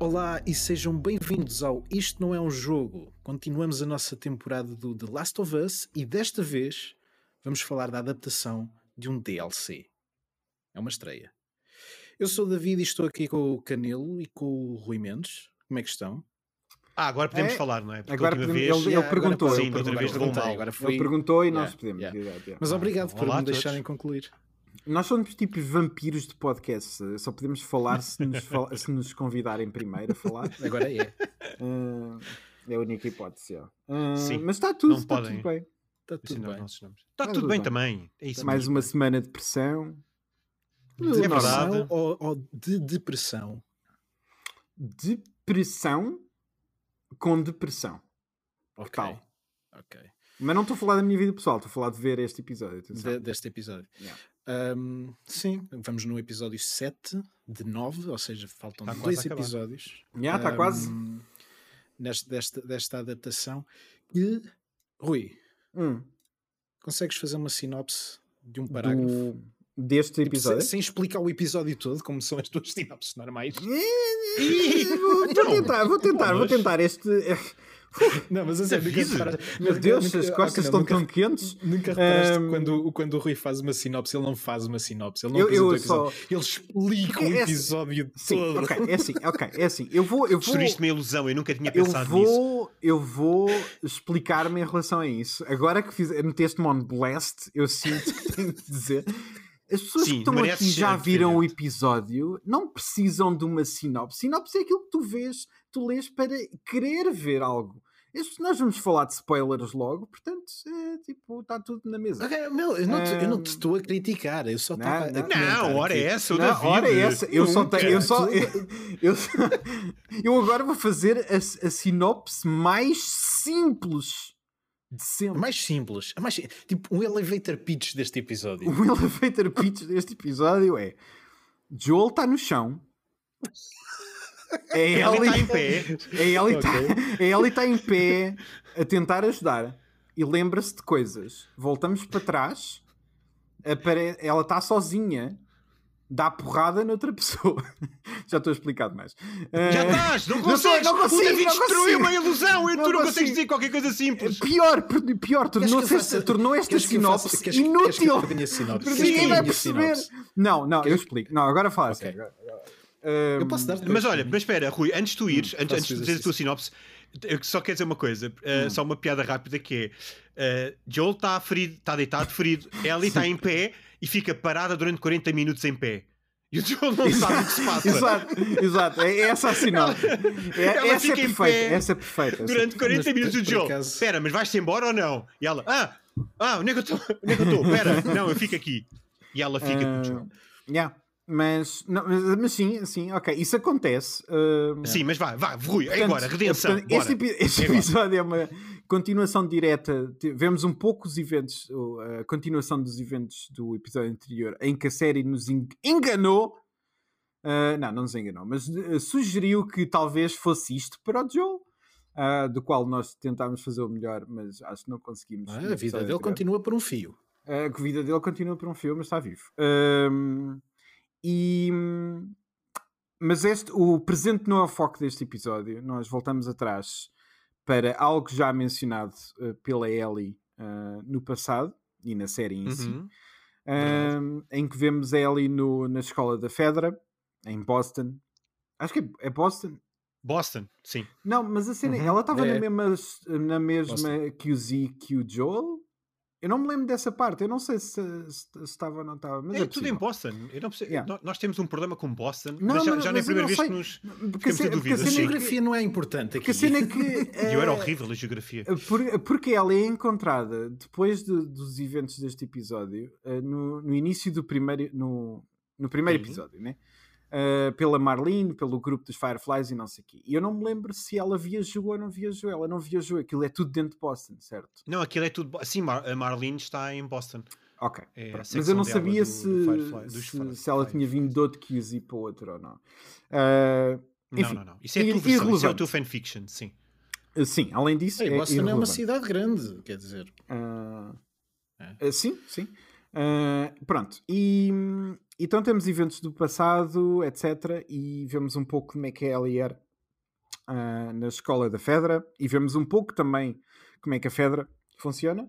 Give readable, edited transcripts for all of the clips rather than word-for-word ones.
Olá e sejam bem-vindos ao Isto Não É Um Jogo. Continuamos a nossa temporada do The Last of Us e desta vez vamos falar da adaptação de um DLC. É uma estreia. Eu sou o David e estou aqui com o Canelo e com o Rui Mendes. Como é que estão? Agora podemos falar, não é? Porque agora a última podemos, vez... ele perguntou. Sim, da outra vez levou mal. Ele perguntou e nós podemos. Mas obrigado por Olá me a todos. deixarem concluir. Nós somos tipo vampiros de podcast. Só podemos falar se nos convidarem primeiro a falar. Agora é. É a única hipótese. Sim, mas está tudo, não está podem. tudo bem. Está tudo Ensinar os bem. nossos nomes. Está tudo bem também. É isso Mais mesmo. uma semana de pressão. É verdade. Depressão ou de depressão? Depressão com depressão. Ok. Tal. Ok. Mas não estou a falar da minha vida pessoal, estou a falar de ver este episódio. Atenção. Deste episódio. Yeah. Sim, vamos no episódio 7 de 9, ou seja, faltam Está quase 2 a acabar. episódios. Está quase. Desta adaptação. E, Rui, Hum. consegues fazer uma sinopse de um parágrafo? Deste Tipo, episódio? sem explicar o episódio todo, como são as tuas sinopses normais. Vou tentar. Não, mas a sério, nunca aviso. reparaste- Meu Deus, nunca- as costas ok, estão nunca- tão quentes. Nunca reparaste que quando o Rui faz uma sinopse, ele não faz uma sinopse, ele não apresenta o episódio. Ele explica o episódio Sim, todo. é assim. Eu vou. Destruíste uma ilusão, eu nunca tinha Eu pensado nisso. vou explicar-me em relação a isso. Agora que meteste-me on blast, eu sinto que tenho de dizer. As pessoas Sim, que estão mereces aqui já ser viram o diferente. episódio, não precisam de uma sinopse. Sinopse é aquilo que tu vês, tu lês para querer ver algo. Nós vamos falar de spoilers logo, portanto, está tudo na mesa. Ok, meu, eu não te estou a criticar, eu só estava a comentar Não, ora aqui. é essa, o Não, David. ora é essa. Nunca. Eu agora vou fazer a sinopse mais simples de sempre. Mais simples, tipo um elevator pitch deste episódio. O elevator pitch deste episódio é: Joel está no chão. É Ele Ellie está em pé. É Ellie está em pé a tentar ajudar e lembra-se de coisas. Voltamos para trás, ela está sozinha, dá porrada noutra pessoa. Já estou a explicar demais. Já estás, não consegues. não consigo, O David não destruiu consigo. uma ilusão e Não tu não consigo. consegues dizer qualquer coisa simples. Pior, tornou esta sinopse inútil. Ninguém vai perceber. Não, eu explico. Não, agora fala Ok. sério. Eu posso dar Mas olha, mas espera, Rui, antes de tu ires, antes de faço dizer a tua sinopse, eu só quero dizer uma coisa, só uma piada rápida que é: Joel está ferido, está deitado ferido, Ellie está em pé e fica parada durante 40 minutos em pé. E o Joel não sabe o que se passa. Exato. É essa a sinopse. Ela Essa fica é em perfeita. pé Essa é perfeita. durante 40 Mas, minutos. O por Joel, acaso- espera, mas vais-te embora ou não? E ela, onde é que eu estou? Espera, não, eu fico aqui. E ela fica com o Joel. Mas sim, ok. Isso acontece. Sim, mas vai, Rui, Portanto, agora, redenção. portanto, este É agora. episódio é uma continuação direta. Vemos um pouco os eventos, a continuação dos eventos do episódio anterior, em que a série nos enganou. Não nos enganou, mas sugeriu que talvez fosse isto para o Joel, do qual nós tentámos fazer o melhor, mas acho que não conseguimos. A vida dele continua por um fio. A vida dele continua por um fio, mas está vivo. Mas o presente não é o foco deste episódio. Nós voltamos atrás para algo já mencionado pela Ellie no passado e na série em si, em que vemos a Ellie na escola da Fedra, em Boston. Acho que é Boston. Boston, sim. Não, mas a cena, ela estava É. na mesma Boston. QZ que o Joel. Eu não me lembro dessa parte. Eu não sei se estava ou não estava. Mas É tudo em possível. Boston. Eu não percebo. Yeah. Nós temos um problema com Boston, Não, mas já não é a mas eu primeira não vez sei. que nos Porque a ficamos cena- a porque a dúvida. A cena Sim. geografia não é importante Porque a aqui. cena é que. E eu era horrível a geografia. Porque ela é encontrada depois dos eventos deste episódio, no início do primeiro. No primeiro Sim. episódio, né? Pela Marlene, pelo grupo dos Fireflies e não sei o quê. E eu não me lembro se ela viajou ou não viajou. Ela não viajou. Aquilo é tudo dentro de Boston, certo? Não, aquilo é tudo. Sim, a Marlene está em Boston. Ok. É a Pronto. secção Mas eu não dela sabia do Firefly, dos se ela tinha vindo de outro QZ para outro ou não. Enfim, Não. Isso é a tua versão, isso é o irrelevante. teu fanfiction, sim. Sim, além disso, Ei, Boston é uma irrelevante. cidade grande, quer dizer. Sim. Pronto. Então temos eventos do passado, etc. E vemos um pouco como é que a Ellie era na escola da Fedra e vemos um pouco também como é que a Fedra funciona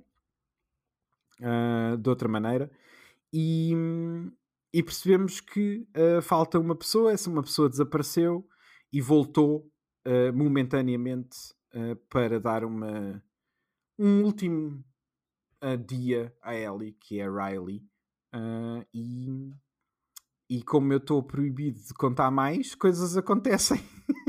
de outra maneira e percebemos que falta uma pessoa, essa uma pessoa desapareceu e voltou momentaneamente para dar um último dia a Ellie, que é a Riley, e como eu estou proibido de contar mais, coisas acontecem.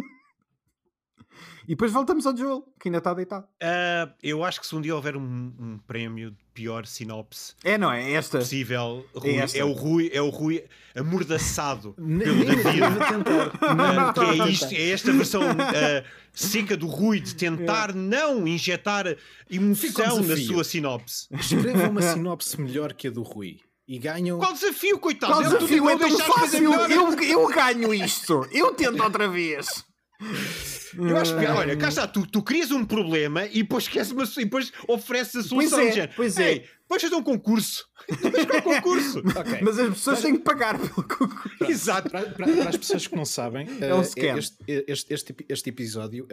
E depois voltamos ao Joel, que ainda está deitado. Eu acho que se um dia houver um prémio de pior sinopse não é esta possível, Rui, esta. é o Rui amordaçado Nem pelo David. tentar. É esta versão seca do Rui de tentar não injetar emoção na sua sinopse. Escreva uma sinopse melhor que a do Rui. E ganham... Qual desafio, coitado? Qual desafio? É tão fácil! melhor. Eu ganho isto! Eu tento outra vez! Eu acho que, olha, cá está, tu crias um problema e depois ofereces a solução. Pois é. Ei, vamos fazer um concurso. Mas qual concurso? Okay. Mas as pessoas têm que pagar pelo concurso. Exato. Para as pessoas que não sabem, este episódio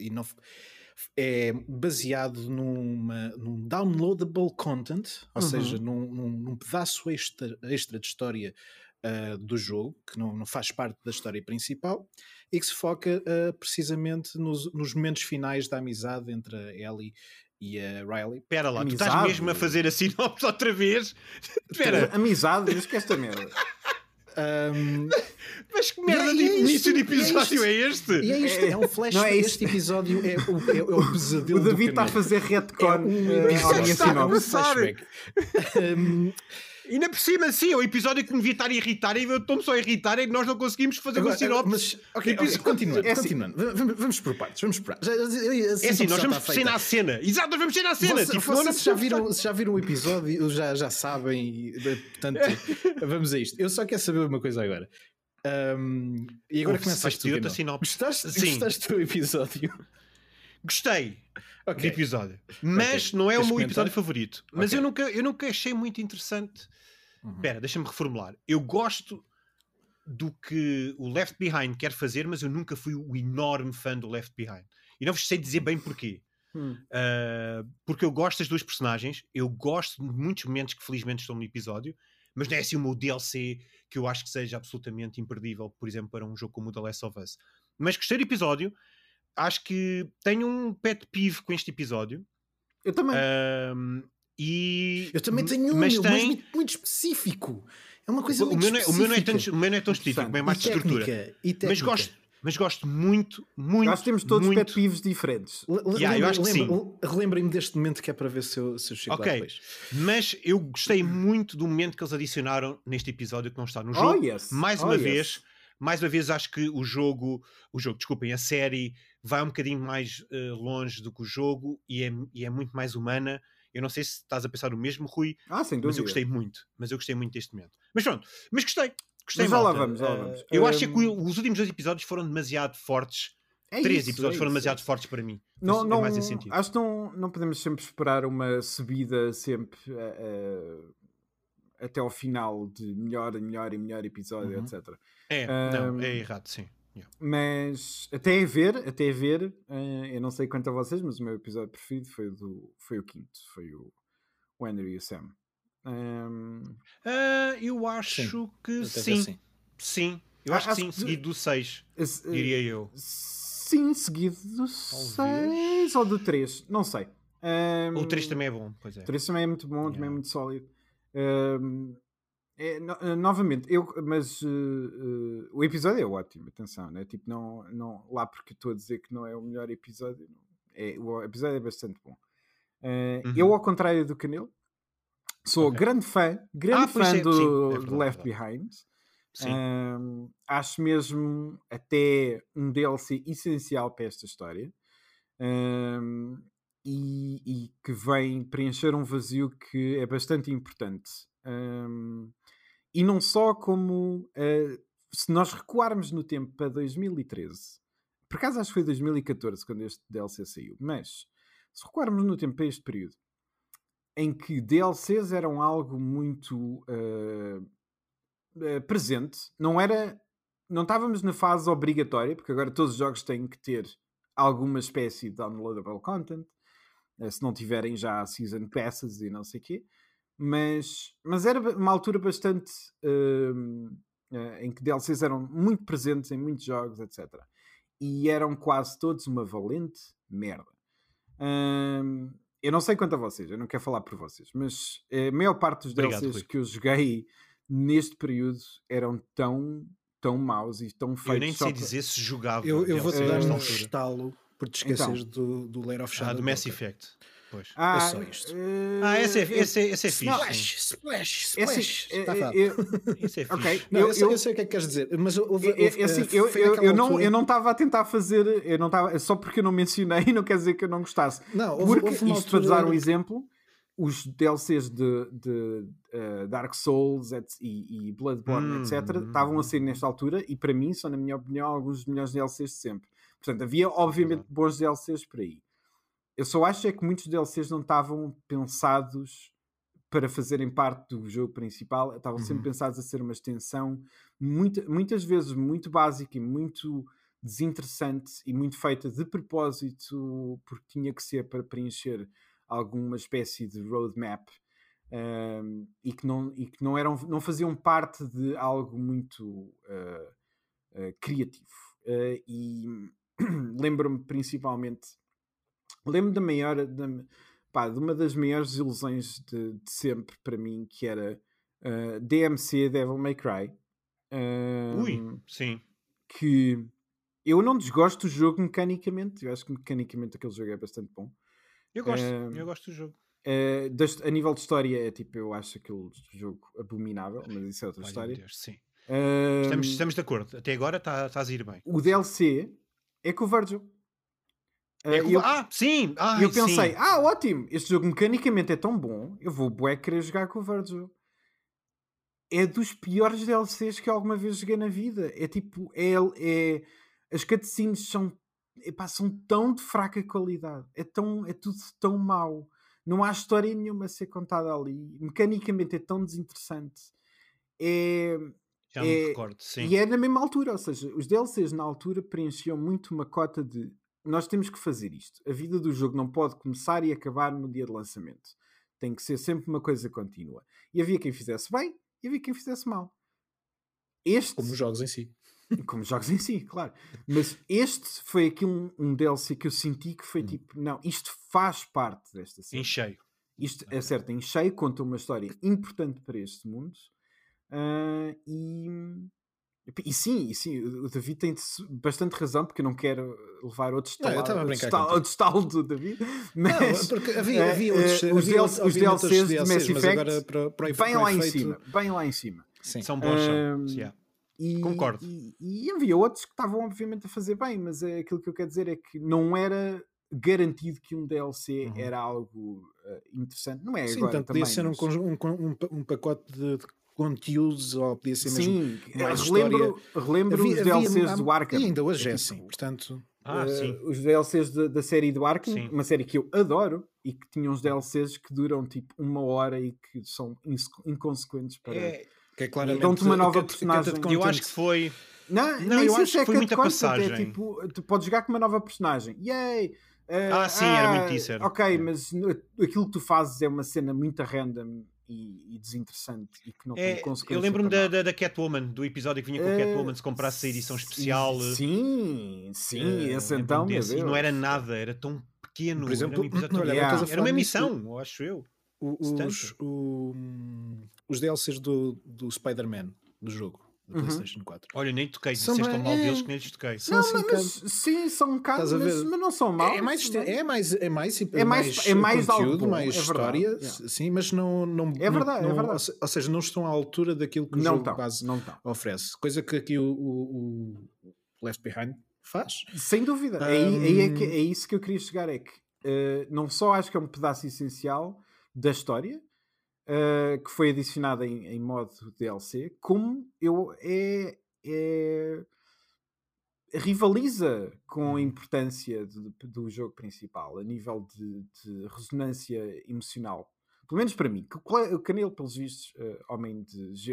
é baseado num downloadable content, ou seja, num pedaço extra de história do jogo, que não faz parte da história principal, e que se foca precisamente nos momentos finais da amizade entre a Ellie e a Riley. Espera lá, Amizade. tu estás mesmo a fazer a sinopse outra vez? Espera. Amizade, mas que esta merda. Mas que merda de início de episódio é este? E é isto, é um flash. Não é este episódio é o pesadelo O David está a fazer retcon à minha sinopse. flashback. Ainda por cima, sim, é o episódio que me devia estar a irritar e eu estou-me só a irritar e nós não conseguimos fazer uma sinopse. Mas, continuando. Vamos por partes. É assim, nós vamos cena a cena. Exato, nós vamos cena a cena. Vocês já viram o episódio, já sabem, e, portanto, vamos a isto. Eu só quero saber uma coisa agora. E agora começas tu. Gostaste do episódio? Gostei do episódio, mas não é o meu episódio favorito. Mas eu nunca achei muito interessante. Espera, deixa-me reformular. Eu gosto do que o Left Behind quer fazer, mas eu nunca fui o enorme fã do Left Behind. E não vos sei dizer bem porquê. Porque eu gosto das duas personagens, eu gosto de muitos momentos que felizmente estão no episódio, mas não é assim o meu DLC que eu acho que seja absolutamente imperdível, por exemplo, para um jogo como o The Last of Us. Mas gostei do episódio. Acho que tenho um pet peeve com este episódio. Eu também. Eu também tenho mas muito específico. É uma coisa muito específica. O meu não é tão específico, é mais de estrutura. Mas gosto muito. Nós temos todos pet peeves diferentes. Eu acho que sim. Relembrem-me deste momento que é para ver se eu chego lá depois. Mas eu gostei muito do momento que eles adicionaram neste episódio que não está no jogo. Mais uma vez acho que a série vai um bocadinho mais longe do que o jogo e é muito mais humana. Eu não sei se estás a pensar o mesmo, Rui, sem dúvida. mas eu gostei muito deste momento. Mas pronto, mas gostei mas já lá vamos. Eu acho que os últimos 2 episódios foram demasiado fortes. 3 episódios foram demasiado fortes para mim. Não, mais esse sentido. Acho que não podemos sempre esperar uma subida sempre até ao final de melhor episódio, etc. É errado, sim. Mas até a ver, eu não sei quanto a vocês, mas o meu episódio preferido foi o quinto, foi o Andrew e o Sam. Eu acho que sim. Eu acho que sim, seguido do 6, diria eu. Sim, seguido do 6 ou do 3, não sei. O 3 também é bom, pois é. O 3 também é muito bom, também é muito sólido. Novamente, mas o episódio é ótimo, atenção, né? Tipo, não lá porque estou a dizer que não é o melhor episódio, o episódio é bastante bom. Eu, ao contrário do Canelo, sou grande fã do Left Behind. Acho mesmo até um DLC essencial para esta história. E que vem preencher um vazio que é bastante importante. E não só como se nós recuarmos no tempo para 2013, por acaso acho que foi 2014 quando este DLC saiu, mas se recuarmos no tempo para este período em que DLCs eram algo muito presente, não estávamos na fase obrigatória, porque agora todos os jogos têm que ter alguma espécie de downloadable content, se não tiverem já season passes e não sei o quê. Mas era uma altura bastante em que DLCs eram muito presentes em muitos jogos, etc. E eram quase todos uma valente merda. Eu não sei quanto a vocês, eu não quero falar por vocês, mas a maior parte dos DLCs Rui. que eu joguei neste período eram tão maus e tão feitos. Eu nem sei dizer se jogava. Eu vou-te dar nesta um altura. estalo por te esqueceres do Lair of Shadow. Do Mass Effect. Pois. É só isto. Esse é fixe. Splash. Está Esse é fixe. ok, Não, eu sei o que é que queres dizer, mas eu não estava a tentar fazer, só porque eu não mencionei, não quer dizer que eu não gostasse. Não, porque houve uma isto para altura dar um exemplo, os DLCs de Dark Souls e Bloodborne, etc., estavam a sair nesta altura e para mim são, na minha opinião, alguns dos melhores DLCs de sempre. Portanto, havia obviamente bons DLCs por aí. Eu só acho é que muitos DLCs não estavam pensados para fazerem parte do jogo principal, estavam sempre pensados a ser uma extensão muitas vezes muito básica e muito desinteressante e muito feita de propósito, porque tinha que ser para preencher alguma espécie de roadmap, e que não faziam parte de algo muito criativo. E lembro-me principalmente de uma das maiores ilusões de sempre para mim, que era DMC, Devil May Cry. Sim. Que eu não desgosto do jogo mecanicamente. Eu acho que mecanicamente aquele jogo é bastante bom. Eu gosto do jogo. A nível de história, eu acho aquele jogo abominável, mas isso é outra história. Deus, sim. Estamos de acordo. Até agora estás a ir bem. O DLC é com o Virgil. Sim! E eu pensei, ótimo, este jogo mecanicamente é tão bom, eu vou querer jogar com o Virgil. É dos piores DLCs que eu alguma vez joguei na vida. As cutscenes são tão de fraca qualidade. É tudo tão mau. Não há história nenhuma a ser contada ali. Mecanicamente é tão desinteressante. Já me recordo, sim. E é na mesma altura, ou seja, os DLCs na altura preenchiam muito uma cota de nós temos que fazer isto. A vida do jogo não pode começar e acabar no dia de lançamento. Tem que ser sempre uma coisa contínua. E havia quem fizesse bem e havia quem fizesse mal. Como os jogos em si. Como os jogos em si, claro. Mas este foi aqui um DLC que eu senti que foi não, isto faz parte desta série. Em cheio. Isto é certo, em cheio, conta uma história importante para este mundo. E sim, o David tem bastante razão, porque eu não quero levar outro estalo do David. Mas não, porque havia outros, os DLCs de Mass Effect bem lá em cima. Sim. São bons, concordo. E havia outros que estavam obviamente a fazer bem, mas aquilo que eu quero dizer é que não era garantido que um DLC era algo interessante. Não é sim, agora podia também. Ser um pacote de conteúdos, ou podia ser mesmo mais relembro os DLCs do Arkham. E ainda hoje é assim, portanto... os DLCs da série do Arkham, uma série que eu adoro e que tinha uns DLCs que duram tipo 1 hora e que são inconsequentes para... que é claramente... Dão-te uma nova personagem. Eu acho que foi... Não, eu acho que foi muita passagem. Tu podes jogar com uma nova personagem. Yay! Sim, era muito isso. Ok, mas aquilo que tu fazes é uma cena muito random e desinteressante e que não tem consequências. Eu lembro-me da Catwoman, do episódio que vinha com a Catwoman, se comprasse a edição especial. Sim, esse então, meu Deus. E não era nada, era tão pequeno. Por exemplo, era uma missão, acho eu. Os DLCs do Spider-Man do jogo do PlayStation 4. Olha, nem toquei, disseste tão mal deles que nem lhes toquei. São um bocado, mas não são maus. É mais conteúdo, mais história, sim, mas não é verdade. Ou seja, não estão à altura daquilo que o jogo base oferece. Coisa que aqui o Left Behind faz. Sem dúvida. É isso que eu queria chegar, é que não só acho que é um pedaço essencial da história, que foi adicionada em modo DLC, como rivaliza com a importância do jogo principal a nível de ressonância emocional, pelo menos para mim. O Canelo, pelos vistos, homem de gelo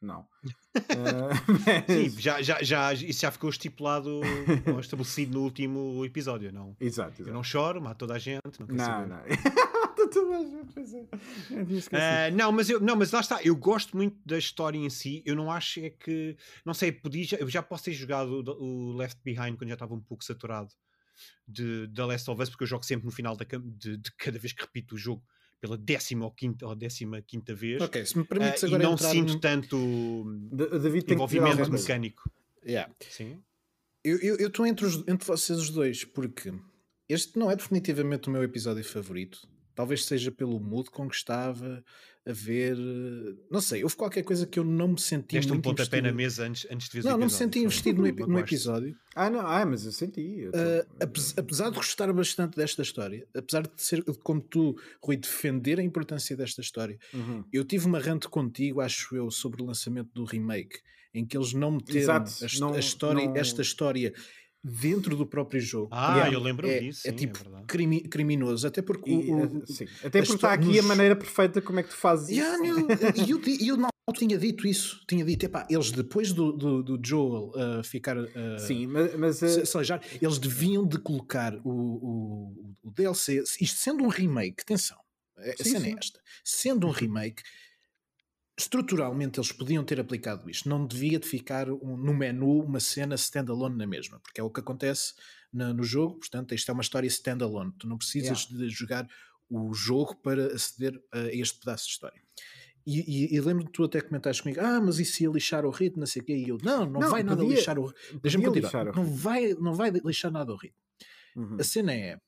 não. Sim, isso já ficou estipulado ou estabelecido no último episódio, não? Exato. Eu não choro, mato toda a gente, não quero saber. Não. Mata toda a gente, pois é. Não, mas lá está, eu gosto muito da história em si. Eu não acho é que, não sei, eu já posso ter jogado o Left Behind quando já estava um pouco saturado de Last of Us, porque eu jogo sempre no final de cada vez que repito o jogo pela 15ª vez. Ok, se me permites agora e não entrar sinto tanto David tem envolvimento que mecânico. Yeah. Sim. Eu estou entre vocês os dois, porque este não é definitivamente o meu episódio favorito. Talvez seja pelo mood com que estava a ver. Não sei, houve qualquer coisa que eu não me senti Deste muito um pontapé investido. na mesa antes de ver o episódio. Não me senti investido no Magoaste. episódio. Mas eu senti. Apesar de gostar bastante desta história, apesar de ser, como tu, Rui, defender a importância desta história, eu tive uma rant contigo, acho eu, sobre o lançamento do remake, em que eles não meteram esta história dentro do próprio jogo. Eu lembro-me disso. É sim, tipo é verdade. criminoso, até porque até porque está aqui a maneira perfeita como é que tu fazes isso. E eu não tinha dito isso. Tinha dito, eles depois do Joel ficar sim, mas se alejar, eles deviam de colocar o DLC, isto sendo um remake, atenção, a cena é esta, sendo um remake, estruturalmente eles podiam ter aplicado isto, não devia de ficar no menu uma cena standalone na mesma, porque é o que acontece no jogo. Portanto, isto é uma história standalone, tu não precisas de jogar o jogo para aceder a este pedaço de história. E lembro-me que tu até comentaste comigo, mas isso ia lixar o ritmo, não sei o quê, e eu, não vai nada lixar o ritmo. Deixa-me continuar, não vai lixar nada o ritmo. A cena é,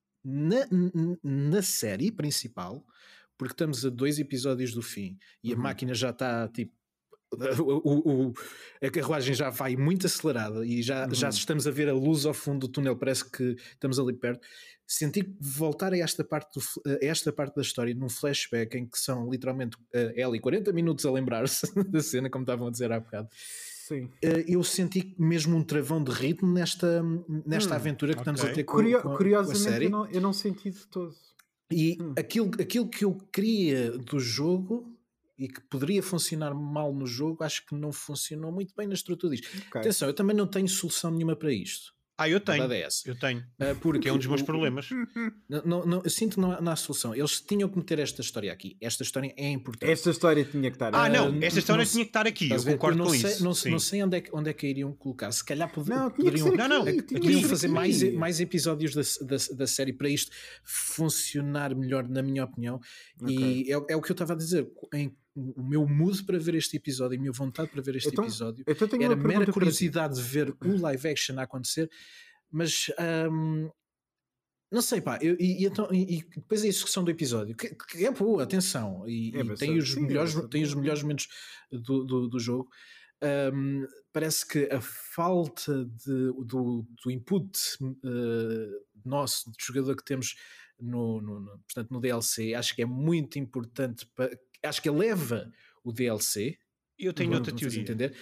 na série principal, porque estamos a 2 episódios do fim, e a máquina já está, tipo, a carruagem já vai muito acelerada, e já estamos a ver a luz ao fundo do túnel, parece que estamos ali perto. Senti que voltar a esta parte da história num flashback em que são literalmente Ellie 40 minutos a lembrar-se da cena, como estavam a dizer há bocado. Sim. Eu senti mesmo um travão de ritmo nesta aventura que estamos a ter com a série. Eu não senti de todo. E aquilo que eu queria do jogo e que poderia funcionar mal no jogo, acho que não funcionou muito bem na estrutura disto. Atenção, eu também não tenho solução nenhuma para isto. Eu tenho. É essa. Eu tenho. Porque é um dos meus problemas. Eu sinto que não há solução. Eles tinham que meter esta história aqui. Esta história é importante. Esta história tinha que estar aqui. Esta história tinha que estar aqui. Eu concordo com isso. Não sei onde é que a iriam colocar. Se calhar poderiam fazer mais episódios da série para isto funcionar melhor, na minha opinião. E é o que eu estava a dizer. O meu mood para ver este episódio e a minha vontade para ver este episódio era mera curiosidade de ver o live action a acontecer, mas não sei, e depois a execução do episódio que é boa, atenção, e tem os melhores momentos do jogo. Parece que a falta do input nosso, de jogador, que temos portanto, no DLC, acho que é muito importante, acho que eleva o DLC. Eu tenho outra teoria. Entender?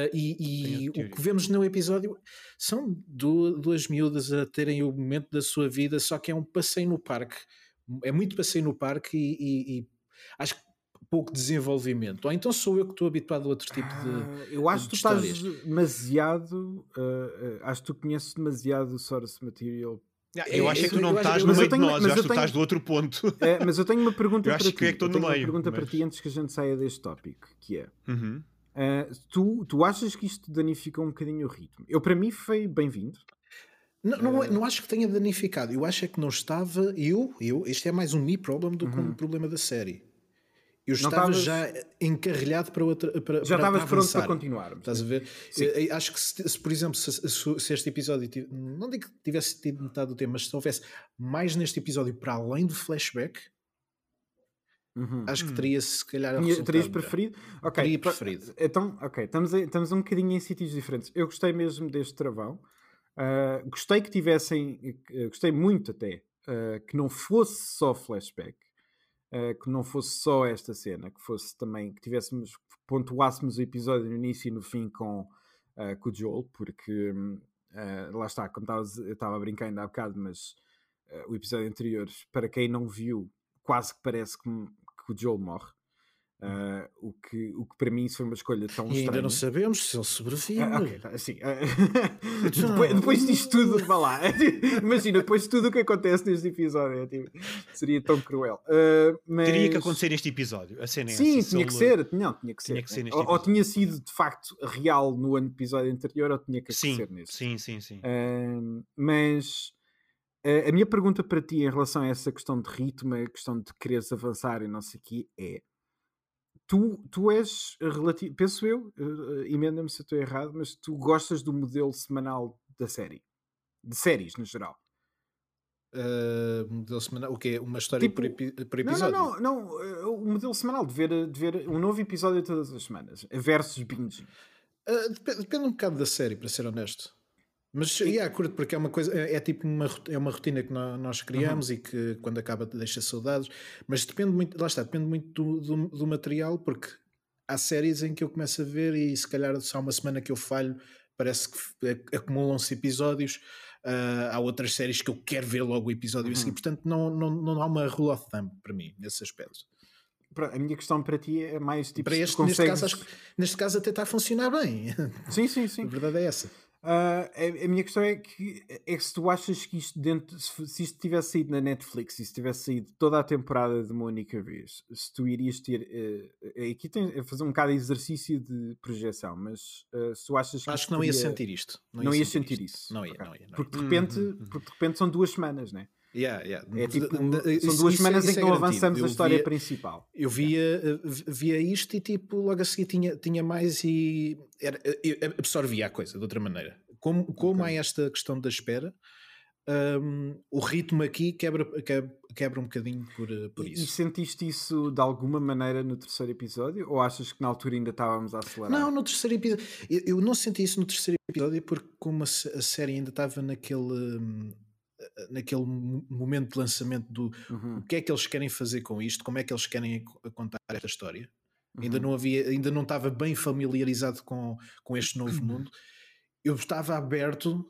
O que vemos no episódio são duas miúdas a terem o momento da sua vida, só que é um passeio no parque. É muito passeio no parque e acho que pouco desenvolvimento. Ou então sou eu que estou habituado a outro tipo de eu acho que tu estás demasiado acho que tu conheces demasiado o source material. Eu acho que tu não estás no meio de nós, eu acho que tu estás do outro ponto. Mas eu tenho uma pergunta para ti. Eu estou no meio. Uma pergunta para ti antes que a gente saia deste tópico, que é tu achas que isto danifica um bocadinho o ritmo? Para mim foi bem-vindo. Não acho que tenha danificado. Eu acho que não estava. Este é mais um me problem do que um problema da série. Eu estava já encarrilhado para outra. Já estavas pronto para continuar. Estás a ver? Acho que se por exemplo, se este episódio, não digo que tivesse tido metade do tempo, mas se houvesse mais neste episódio para além do flashback, acho que teria se calhar. Terias preferido? Teria preferido. Então, estamos um bocadinho em sítios diferentes. Eu gostei mesmo deste travão. Gostei que tivessem. Gostei muito até que não fosse só flashback. Que não fosse só esta cena, que fosse também que pontuássemos o episódio no início e no fim com o Joel, porque lá está, como eu estava a brincar ainda há bocado, mas o episódio anterior, para quem não viu, quase que parece que o Joel morre. O que para mim isso foi uma escolha tão estranha. E ainda não sabemos se ele sobrevive. Ok, assim, depois disto tudo, vá lá. Imagina, depois de tudo o que acontece neste episódio, tipo, seria tão cruel. Teria que acontecer neste episódio. A cena é sim, essa. tinha que ser. Não, tinha que ser. Tinha que ser neste Ou episódio. tinha sido de facto real no episódio anterior, ou tinha que acontecer neste. Sim. Mas a minha pergunta para ti em relação a essa questão de ritmo, a questão de quereres avançar e não sei o quê, é: tu és relativo, penso eu, emenda-me se eu estou errado, mas tu gostas do modelo semanal da série, de séries no geral. Modelo semanal, o quê? Uma história por episódio? Não, o modelo semanal de ver um novo episódio todas as semanas versus binge. Depende um bocado da série, para ser honesto. Mas curto, porque é uma coisa, é tipo uma rotina que nós criamos e que quando acaba deixa saudades. Mas depende muito, lá está, depende muito do material, porque há séries em que eu começo a ver e se calhar só uma semana que eu falho, parece que acumulam-se episódios. Há outras séries que eu quero ver logo o episódio a seguir, portanto não há uma rule of thumb para mim nesse aspecto. A minha questão para ti é mais tipo, para neste caso até está a funcionar bem. Sim. A verdade é essa. A minha questão é que se tu achas que isto se isto tivesse saído na Netflix e se tivesse saído toda a temporada de uma única vez, se tu irias ter aqui tem a fazer um bocado de exercício de projeção, mas se tu achas que acho que não ia sentir isto, não ia sentir isso, não ia. Porque de repente são 2 semanas, né? É tipo, são 2 semanas em que não avançamos a história principal. Eu via isto e tipo logo a seguir tinha mais e absorvia a coisa de outra maneira. Como há esta questão da espera, o ritmo aqui quebra um bocadinho por isso. E sentiste isso de alguma maneira no terceiro episódio? Ou achas que na altura ainda estávamos a acelerar? Não, no terceiro episódio eu não senti isso no terceiro episódio, porque como a série ainda estava naquele momento de lançamento do o que é que eles querem fazer com isto, como é que eles querem contar esta história. Ainda não estava bem familiarizado com este novo mundo. Eu estava aberto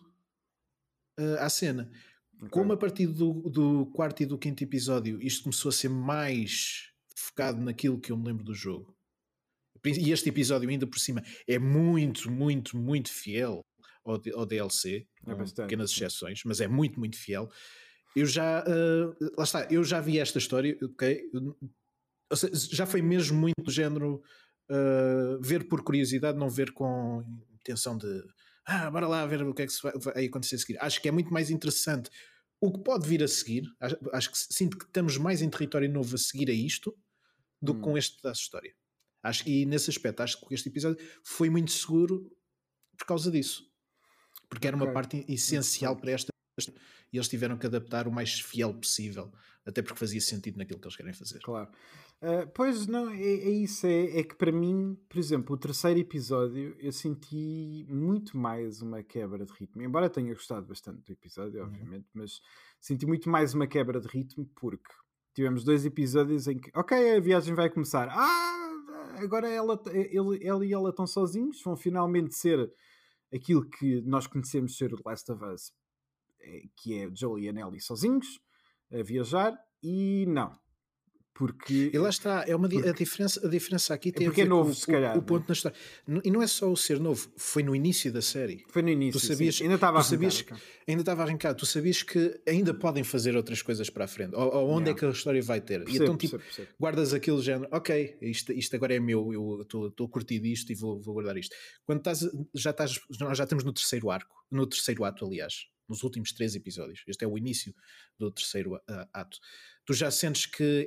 à cena. Como a partir do quarto e do quinto episódio isto começou a ser mais focado naquilo que eu me lembro do jogo, e este episódio ainda por cima é muito, muito, muito fiel ao DLC, com pequenas exceções, mas é muito, muito fiel. Eu já lá está, eu já vi esta história, ok? Ou seja, já foi mesmo muito do género ver por curiosidade, não ver com intenção de bora lá ver o que é que vai acontecer a seguir. Acho que é muito mais interessante o que pode vir a seguir. Acho que sinto que estamos mais em território novo a seguir a isto do que com este pedaço de história. E nesse aspecto acho que este episódio foi muito seguro por causa disso, porque era uma parte essencial para esta, e eles tiveram que adaptar o mais fiel possível, até porque fazia sentido naquilo que eles querem fazer. Claro. Pois não, é isso. É que para mim, por exemplo, o terceiro episódio eu senti muito mais uma quebra de ritmo, embora tenha gostado bastante do episódio, obviamente, mas senti muito mais uma quebra de ritmo, porque tivemos 2 episódios em que a viagem vai começar, agora ele e ela estão sozinhos, vão finalmente ser aquilo que nós conhecemos ser o Last of Us, que é Joel e a Ellie sozinhos a viajar, e não, porque e lá está, a diferença aqui tem porque a ver novo, com se calhar, o ponto na história, e não é só o ser novo, foi no início da série. Foi no início, tu sabias, sim. Ainda estava arrancado, tu sabias que ainda podem fazer outras coisas para a frente, ou onde é que a história vai ter. Percebo, e então percebo. Guardas aquele género, isto agora é meu, eu estou a curtir disto e vou guardar isto. Quando nós já estamos no terceiro ato, aliás, nos últimos 3 episódios. Este é o início do terceiro ato. Tu já sentes que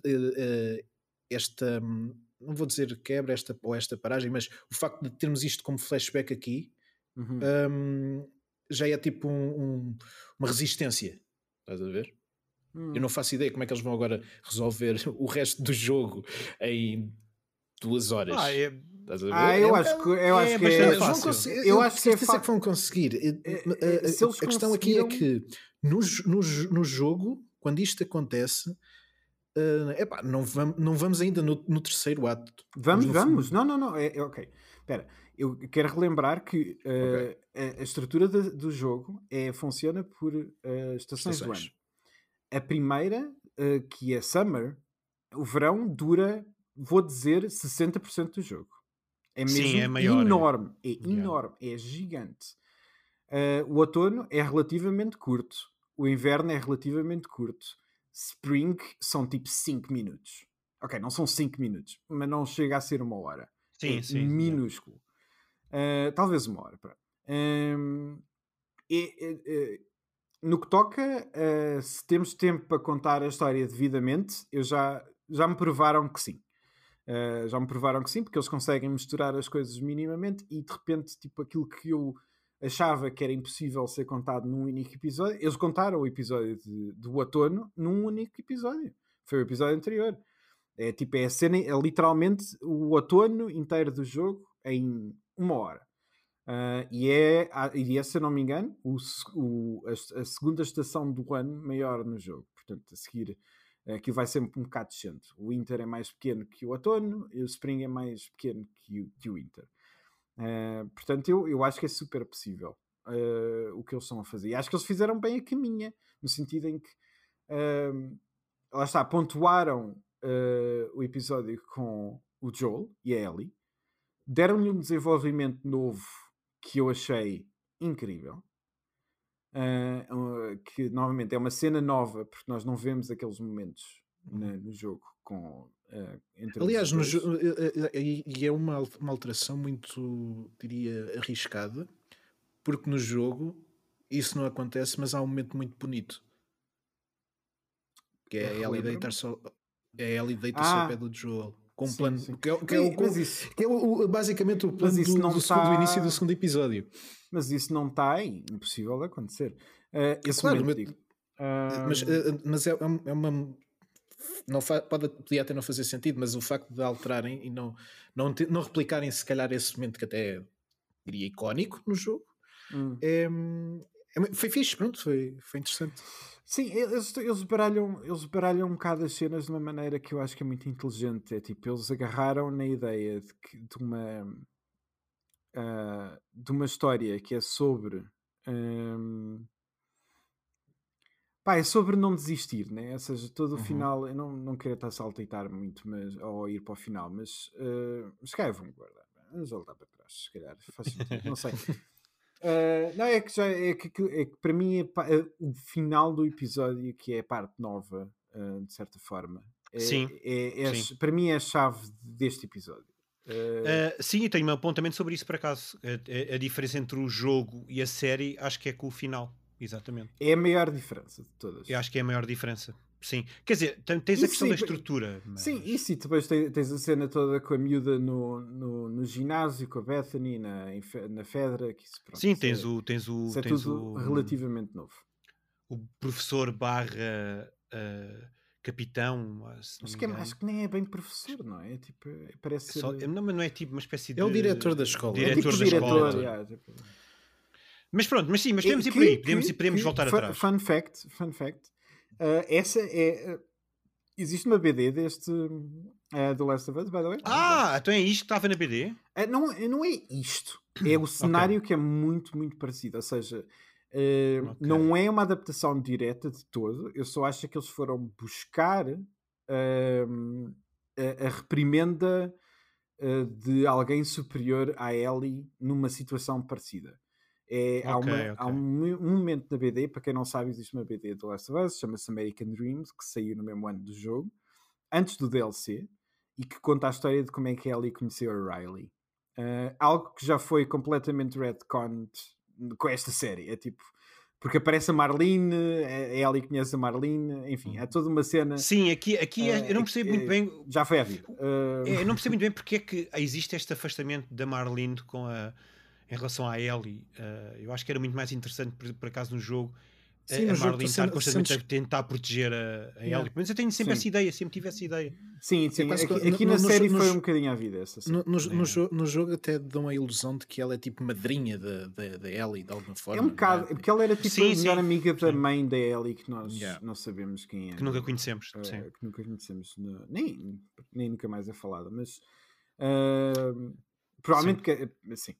esta não vou dizer quebra esta paragem, mas o facto de termos isto como flashback aqui já é tipo uma resistência. Estás a ver? Eu não faço ideia como é que eles vão agora resolver o resto do jogo em 2 horas. Estás a ver? Eu acho que é fácil. Eu acho que é fácil que vão conseguir. A questão aqui é que no jogo, quando isto acontece, não vamos ainda no terceiro ato. Vamos. Não. Ok. Espera, eu quero relembrar que a estrutura do jogo funciona por estações do ano. A primeira, que é Summer, o verão dura vou dizer 60% do jogo. É mesmo Sim, é maior. enorme. É enorme. É gigante. O outono é relativamente curto. O inverno é relativamente curto. Spring são tipo 5 minutos. Ok, não são 5 minutos, mas não chega a ser 1 hora. Sim, É sim. minúsculo. Talvez 1 hora. No que toca, se temos tempo para contar a história devidamente, já me provaram que sim. Já me provaram que sim, porque eles conseguem misturar as coisas minimamente e de repente, tipo, aquilo que eu achava que era impossível ser contado num único episódio, eles contaram o episódio do outono num único episódio. Foi o episódio anterior. É a cena, é literalmente o outono inteiro do jogo em 1 hora. E é, se eu não me engano, a segunda estação do ano maior no jogo. Portanto, a seguir, aquilo vai sempre um bocado descendo. O Winter é mais pequeno que o outono e o Spring é mais pequeno que o Winter. Portanto, eu acho que é super possível o que eles estão a fazer. E acho que eles fizeram bem a caminha, no sentido em que lá está, pontuaram o episódio com o Joel e a Ellie, deram-lhe um desenvolvimento novo que eu achei incrível. Que novamente é uma cena nova, porque nós não vemos aqueles momentos no jogo entre Aliás, os dois. e é uma alteração muito, diria, arriscada, porque no jogo isso não acontece, mas há um momento muito bonito, que é a Ellie deitar-se ao pé do Joel. Com um plano, sim. Que é basicamente o plano do início do segundo episódio. Mas isso não está impossível de acontecer. Esse Claro, momento, digo. mas é uma. Podia até não fazer sentido, mas o facto de alterarem e não replicarem, se calhar, esse momento que até diria icónico no jogo, foi fixe, pronto, foi interessante. Sim, eles baralham um bocado as cenas de uma maneira que eu acho que é muito inteligente. É tipo, eles agarraram na ideia de uma história que é sobre é sobre não desistir, né? Ou seja, todo o final, eu não quero estar a saltitar muito, ou ir para o final, mas se calhar vou-me guardar, vamos voltar para trás, se calhar faz sentido, não sei. Não, é que para mim o final do episódio, que é a parte nova, de certa forma, Sim. para mim é a chave deste episódio. Sim, e tenho um apontamento sobre isso por acaso. A diferença entre o jogo e a série, acho que é com o final. Exatamente. É a maior diferença de todas. Eu acho que é a maior diferença. Sim. Quer dizer, tens a questão da estrutura. Mas... Sim, isso, e depois tens a cena toda com a miúda no ginásio, com a Bethany, na Fedra. Que isso, pronto, sim, tens tudo relativamente novo. O professor barra capitão. Acho que nem é bem professor, não é? Tipo, parece ser... Não, mas não é tipo uma espécie de... É o diretor da escola. Diretor da escola. Mas pronto, mas podemos ir por aí. Podemos voltar atrás. Fun fact. Essa é... existe uma BD deste The Last of Us, by the way. Então é isto que estava na BD? Não é isto. É o cenário que é muito, muito parecido. Ou seja, não é uma adaptação direta de todo. Eu só acho que eles foram buscar a reprimenda de alguém superior à Ellie numa situação parecida. Há um momento na BD, para quem não sabe, existe uma BD do Last of Us, chama-se American Dreams, que saiu no mesmo ano do jogo, antes do DLC, e que conta a história de como é que a Ellie conheceu a Riley. Algo que já foi completamente retconned com esta série. É tipo, porque aparece a Marlene, a Ellie conhece a Marlene, enfim, há toda uma cena. Sim, aqui eu não percebo muito bem. Já foi a vida. Eu não percebo muito bem porque é que existe este afastamento da Marlene em relação à Ellie. Eu acho que era muito mais interessante, por acaso, no jogo. Sim, a Marlene estar constantemente a tentar proteger a Ellie. Mas eu tenho sempre essa ideia, sempre tive essa ideia. Sim. Aqui na série foi um bocadinho à vida. Essa no jogo até dão a ilusão de que ela é tipo madrinha da Ellie, de alguma forma. É um bocado, porque ela era tipo a melhor amiga da mãe da Ellie, que nós não sabemos quem é. Que nunca conhecemos. Que nunca conhecemos. Nem nunca mais é falada, mas provavelmente sim.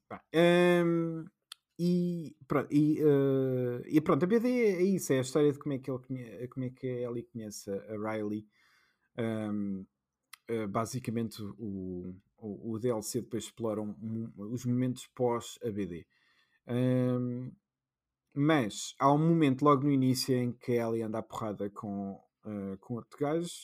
E pronto, a BD é isso, é a história de como é que a Ellie conhece a Riley, basicamente o DLC depois explora os momentos pós-ABD. Mas há um momento logo no início em que a Ellie anda à porrada com outro gajo.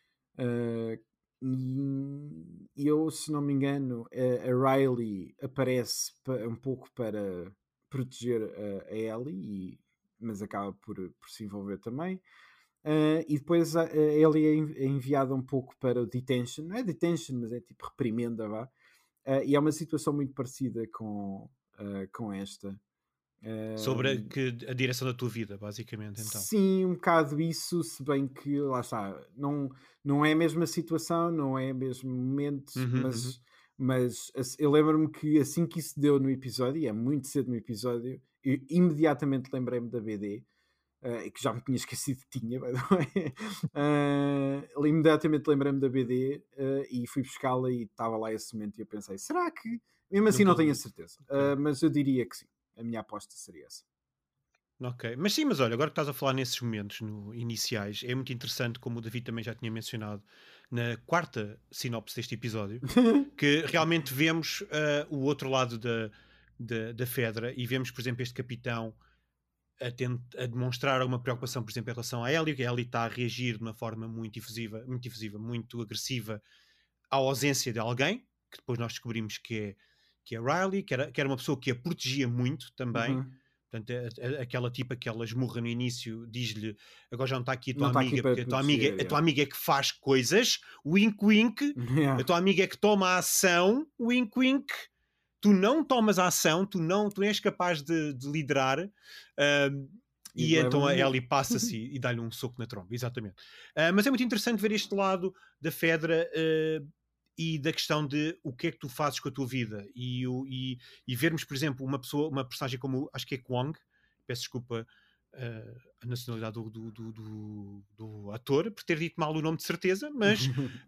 E eu, se não me engano, a Riley aparece um pouco para proteger a Ellie, mas acaba por se envolver também. E depois a Ellie é enviada um pouco para o detention, não é detention, mas é tipo reprimenda, vá. E é uma situação muito parecida com esta. Sobre a direção da tua vida, basicamente, então. Sim, um bocado isso, se bem que, lá está, não é a mesma situação, não é o mesmo momento, mas eu lembro-me que assim que isso deu no episódio, e é muito cedo no episódio, eu imediatamente lembrei-me da BD, que já me tinha esquecido que tinha, by the way. Imediatamente lembrei-me da BD e fui buscá-la e estava lá esse momento e eu pensei, será que... Mesmo assim não tenho a certeza, mas eu diria que sim. A minha aposta seria essa. Ok, mas sim, mas olha, agora que estás a falar nesses momentos iniciais, é muito interessante, como o David também já tinha mencionado, na quarta sinopse deste episódio, que realmente vemos o outro lado da Fedra e vemos, por exemplo, este capitão a demonstrar uma preocupação, por exemplo, em relação a Ellie, que a Ellie está a reagir de uma forma muito efusiva, muito agressiva à ausência de alguém, que depois nós descobrimos que é Riley, que era uma pessoa que a protegia muito também. Portanto, aquela tipa que ela esmurra no início, diz-lhe, agora já não está aqui a tua amiga, porque a tua amiga é que faz coisas, wink wink, a tua amiga é que toma a ação, wink wink, tu não tomas a ação, tu és capaz de liderar, e então a Ellie passa-se e dá-lhe um soco na tromba, exatamente. Mas é muito interessante ver este lado da Fedra e da questão de o que é que tu fazes com a tua vida e vermos, por exemplo, uma personagem como, acho que é Kwong, peço desculpa a nacionalidade do ator por ter dito mal o nome de certeza, mas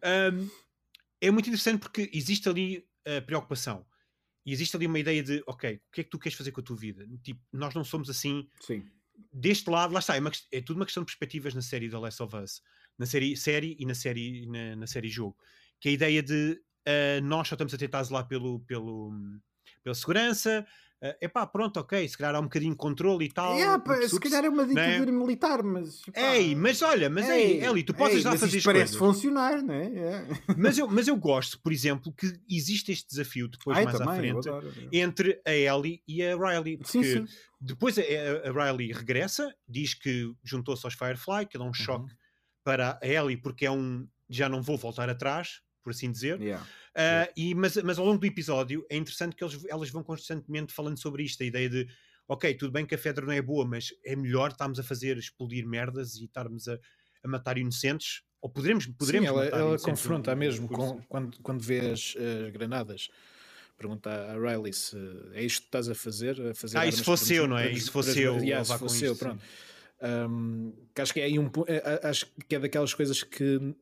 é muito interessante porque existe ali preocupação e existe ali uma ideia de, ok, o que é que tu queres fazer com a tua vida? Tipo, nós não somos assim. Sim. Deste lado, lá está, é tudo uma questão de perspectivas na série The Last of Us, na série e na série jogo, que é a ideia de nós só estamos a tentar zelar pela segurança, pronto, ok, se calhar há um bocadinho de controle e tal. Se calhar é uma ditadura militar, mas... Ellie, tu podes ajudar a fazer as parece coisas. funcionar, não é? Mas eu gosto, por exemplo, que existe este desafio depois mais à frente entre a Ellie e a Riley, porque sim. Depois a Riley regressa, diz que juntou-se aos Firefly, que dá um choque para a Ellie, porque já não vou voltar atrás, por assim dizer. Mas ao longo do episódio é interessante que elas vão constantemente falando sobre isto, a ideia de, ok, tudo bem que a Fedra não é boa, mas é melhor estarmos a fazer explodir merdas e estarmos a matar inocentes, ou poderemos Sim, matar ela inocentes. confronta mesmo quando vê as granadas. Pergunta a Riley se é isto que estás a fazer armas. Isso fosse eu, não é? Isso fosse eu. Se fosse eu, pronto. Que acho que é aí acho que é daquelas coisas que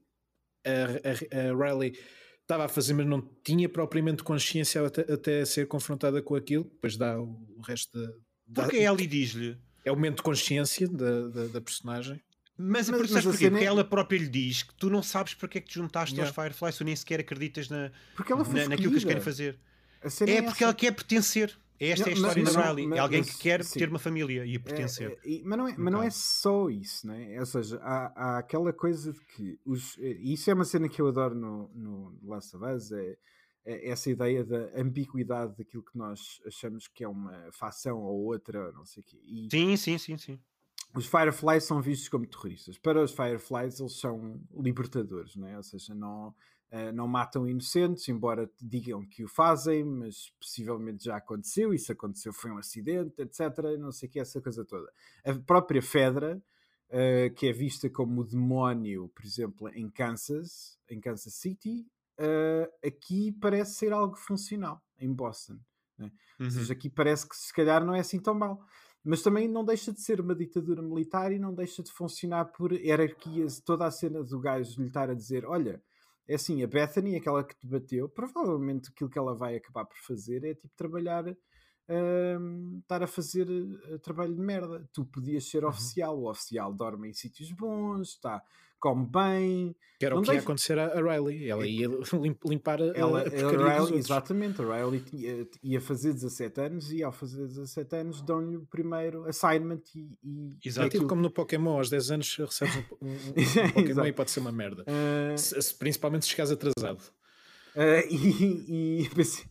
a Riley estava a fazer, mas não tinha propriamente consciência até ser confrontada com aquilo. Depois dá o resto porque a Ellie diz-lhe. É o momento de consciência da personagem. Mas porque ela própria lhe diz que tu não sabes porque é que te juntaste aos Fireflies, tu nem sequer acreditas naquilo que eles querem fazer. Porque ela quer pertencer. Esta é a história da Riley. É alguém que quer ter uma família e pertencer. Mas não é só isso, não é? Ou seja, há aquela coisa de que isso é uma cena que eu adoro no Last of Us, é essa ideia da ambiguidade daquilo que nós achamos que é uma facção ou outra, não sei o quê. Sim. Os Fireflies são vistos como terroristas. Para os Fireflies, eles são libertadores, não é? Ou seja, não matam inocentes, embora digam que o fazem, mas possivelmente já aconteceu, isso aconteceu, foi um acidente, etc. Não sei o que, essa coisa toda. A própria Fedra, que é vista como o demónio, por exemplo, em Kansas City, aqui parece ser algo funcional, em Boston. Né? Ou seja, aqui parece que se calhar não é assim tão mal. Mas também não deixa de ser uma ditadura militar e não deixa de funcionar por hierarquias. Toda a cena do gajo lhe estar a dizer, olha, é assim, a Bethany, aquela que te bateu, provavelmente aquilo que ela vai acabar por fazer é tipo trabalhar, estar a fazer trabalho de merda. Tu podias ser oficial, o oficial dorme em sítios bons, está come bem. Que era Não o que ia deixa- acontecer a Riley. Ela ia limpar a Ela, porcaria a Riley, dos outros. exatamente, a Riley ia fazer 17 anos e ao fazer 17 anos dão-lhe o primeiro assignment e Exato. Tipo como no Pokémon, aos 10 anos recebes um Pokémon Exato. e pode ser uma merda. Ah, Principalmente se chegares atrasado. e pensei,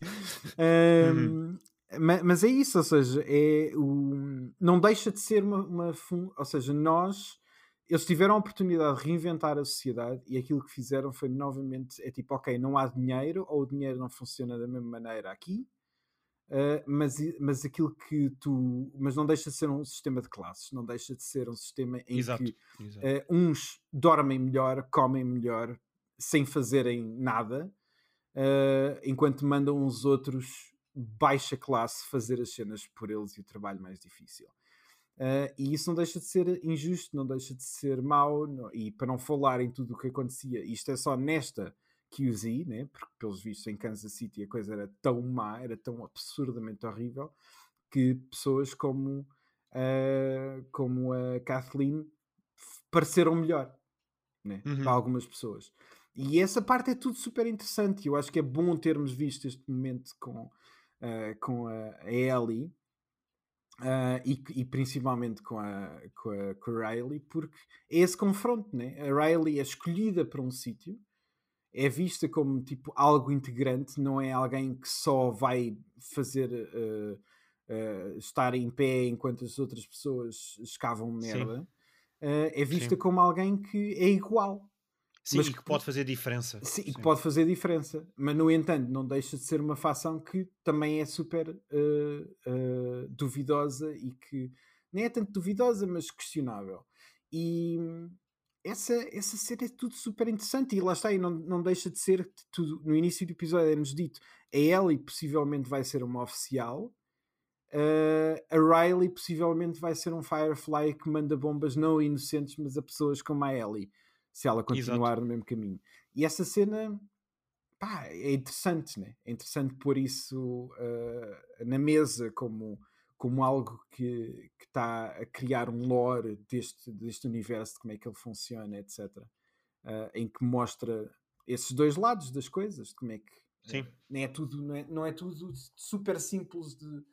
mas é isso, ou seja, não deixa de ser ou seja, eles tiveram a oportunidade de reinventar a sociedade e aquilo que fizeram foi novamente, tipo, ok, não há dinheiro ou o dinheiro não funciona da mesma maneira aqui, mas aquilo que mas não deixa de ser um sistema de classes, não deixa de ser um sistema em Exato. que uns dormem melhor, comem melhor, sem fazerem nada, enquanto mandam os outros baixa classe fazer as cenas por eles e o trabalho mais difícil. E isso não deixa de ser injusto, não deixa de ser mau, e para não falar em tudo o que acontecia, isto é só nesta QZ, né? Porque pelos vistos em Kansas City a coisa era tão má, era tão absurdamente horrível, que pessoas como a Kathleen pareceram melhor, né? Para algumas pessoas. E essa parte é tudo super interessante. Eu acho que é bom termos visto este momento com a Ellie, e principalmente com a Riley, porque é esse confronto, né? A Riley é escolhida para um sítio, é vista como tipo algo integrante, não é alguém que só vai fazer estar em pé enquanto as outras pessoas escavam merda. É vista como alguém que é igual. Sim, mas e que pode fazer diferença. Sim, e que pode fazer diferença. Mas, no entanto, não deixa de ser uma facção que também é super duvidosa e que nem é tanto duvidosa, mas questionável. E essa cena é tudo super interessante. E lá está, e não deixa de ser tudo. No início do episódio é-nos dito: a Ellie possivelmente vai ser uma oficial. A Riley possivelmente vai ser um Firefly que manda bombas não a inocentes, mas a pessoas como a Ellie, se ela continuar no mesmo caminho. E essa cena, pá, é interessante, né? É interessante pôr isso na mesa como algo que está a criar um lore deste universo, de como é que ele funciona, etc. Em que mostra esses dois lados das coisas, de como é que Sim. não é tudo super simples de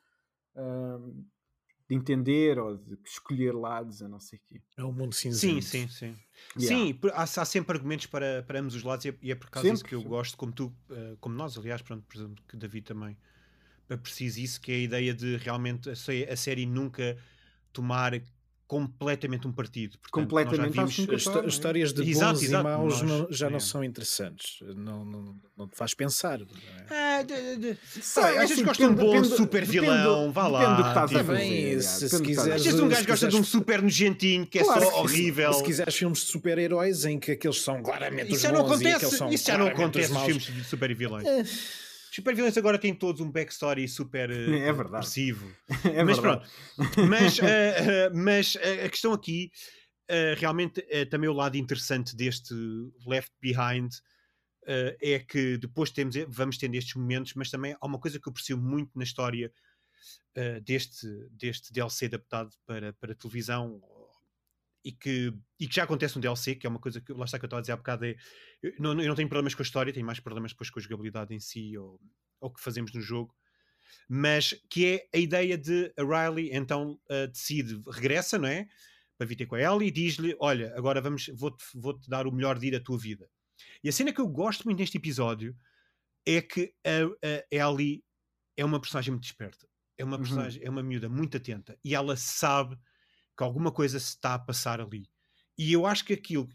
entender ou de escolher lados, a não sei o quê. É um mundo cinzento. Sim. Yeah. Sim, há sempre argumentos para ambos os lados e é por causa disso que eu gosto, como tu, como nós, aliás, pronto, por exemplo, que David também precisa isso, que é a ideia de realmente a série nunca tomar completamente um partido. Portanto, Completamente, nós já vimos acho que histórias de Exato, bons exato, e maus nós- já não é. são interessantes. Não te faz pensar. Não Às é? vezes gosto de um bom super vilão, vá lá. Depende do que estás a tipo, fazer. Também, se depende do que estás a quiseres- Às fazer. vezes um gajo se gosta de um quiseres- super nojentinho que é Claro só que sim. horrível. Se quiseres filmes de super-heróis em que aqueles são claramente os Isso já não bons e aqueles acontece. são Isso já não claramente acontece os nos maus. filmes de super vilões. Os super vilões agora têm todos um backstory super É verdade. depressivo. É Mas verdade. pronto. Mas a questão aqui, realmente, também o lado interessante deste Left Behind é que depois vamos tendo estes momentos, mas também há uma coisa que eu aprecio muito na história deste DLC adaptado para televisão e que já acontece no DLC, que é uma coisa que lá está que eu estava a dizer há bocado, eu não tenho problemas com a história, tenho mais problemas depois com a jogabilidade em si ou o que fazemos no jogo, mas que é a ideia de a Riley então decide, regressa, não é? Para vir ter com a Ellie e diz-lhe, olha, agora vou-te dar o melhor dia da tua vida. E a cena que eu gosto muito neste episódio é que a Ellie é uma personagem muito desperta, é uma personagem, é uma miúda muito atenta e ela sabe que alguma coisa se está a passar ali. E eu acho que aquilo,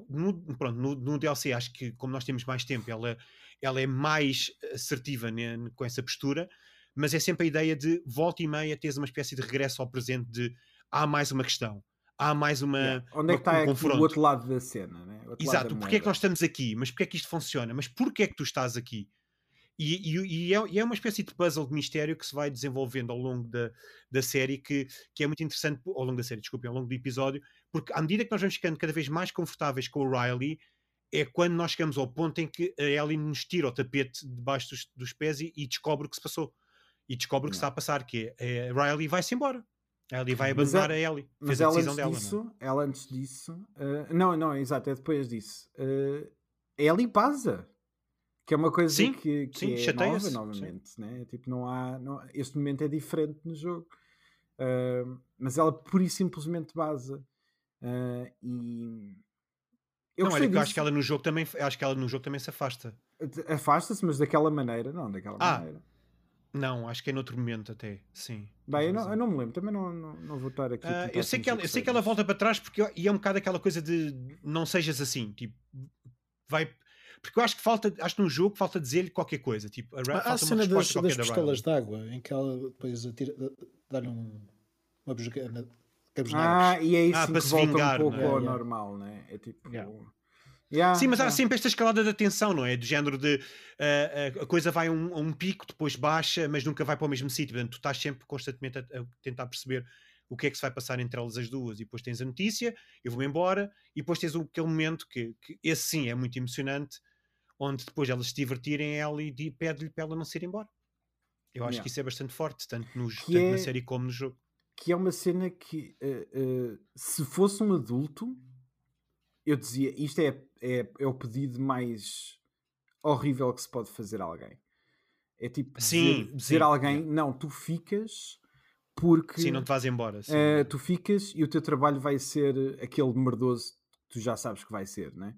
no DLC acho que como nós temos mais tempo, ela é mais assertiva com essa postura, mas é sempre a ideia de volta e meia teres uma espécie de regresso ao presente de há mais uma questão, há mais uma Onde é que está um aqui confronto. o outro lado da cena, né? Exato, porque é que nós estamos aqui, mas porque é que isto funciona, mas porque é que tu estás aqui? E é uma espécie de puzzle de mistério que se vai desenvolvendo ao longo da série, que é muito interessante, ao longo da série, desculpem, ao longo do episódio, porque à medida que nós vamos ficando cada vez mais confortáveis com o Riley, é quando nós chegamos ao ponto em que a Ellie nos tira o tapete debaixo dos pés e descobre o que se passou. E descobre o que está a passar, que é a Riley vai-se embora. A Ellie vai abandonar a Ellie. Mas Fez a ela decisão antes dela, disso, não é? ela antes disso, não, exato, é depois disso. A Ellie baza, que é uma coisa Sim, que sim, é chateia-se, nova, novamente, né? Tipo, não há, este momento é diferente no jogo. Mas ela pura e simplesmente baza. E eu Não, olha, gostei que eu acho que disso. ela no jogo também, acho que ela no jogo também se afasta. Afasta-se, mas daquela maneira, não, daquela Ah, maneira. não, acho que é noutro momento até. Sim, tens Bem, eu razão. não me lembro, também não vou estar aqui a tentar Eu sei que fingir ela, sei, mas- volta para trás porque e é um bocado aquela coisa de não sejas assim, tipo, vai. Porque eu acho que acho que no jogo falta dizer-lhe qualquer coisa, tipo, Há a falta uma cena resposta das qualquer da pistolas Riley. d'água em que ela depois dá-lhe uma cabos-negas. E é isso Para que se volta um vingar, não pouco é? ao Yeah. normal, né? É tipo. Yeah. Sim, mas há Yeah. sempre esta escalada de atenção, não é? Do género de a coisa vai a um pico, depois baixa, mas nunca vai para o mesmo sítio. Portanto, tu estás sempre constantemente a tentar perceber o que é que se vai passar entre elas as duas. E depois tens a notícia, eu vou-me embora, e depois tens aquele momento que esse sim é muito emocionante, onde depois elas se divertirem ela e pede-lhe para ela não se ir embora. Eu acho que isso é bastante forte, tanto na série como no jogo. Que é uma cena que se fosse um adulto, eu dizia, isto é o pedido mais horrível que se pode fazer a alguém. É tipo dizer a alguém, não, tu ficas porque sim, não te vais embora. Sim. Tu ficas e o teu trabalho vai ser aquele merdoso que tu já sabes que vai ser, né?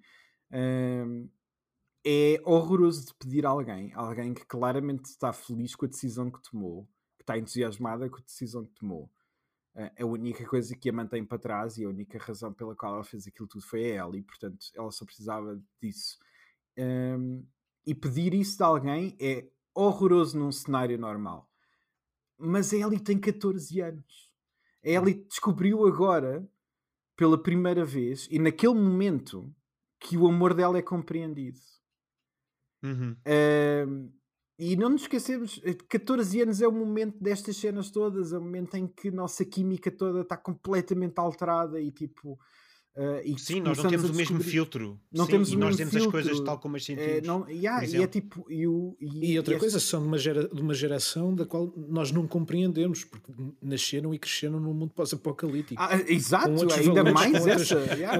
É horroroso de pedir a alguém que claramente está feliz com a decisão que tomou, que está entusiasmada com a decisão que tomou. A única coisa que a mantém para trás e a única razão pela qual ela fez aquilo tudo foi a ela, e portanto ela só precisava disso. E pedir isso de alguém é horroroso num cenário normal. Mas a Ellie tem 14 anos. A Ellie descobriu agora, pela primeira vez, e naquele momento, que o amor dela é compreendido. Uhum. E não nos esquecemos, 14 anos é o momento destas cenas todas, é o momento em que a nossa química toda está completamente alterada e tipo... sim, nós não temos o mesmo filtro. Não sim, temos e o nós mesmo dizemos filtro. as coisas tal como as sentimos. E é tipo... E outra coisa, são de uma geração da qual nós não compreendemos, porque nasceram e cresceram num mundo pós-apocalíptico. Exato, ainda mais essa.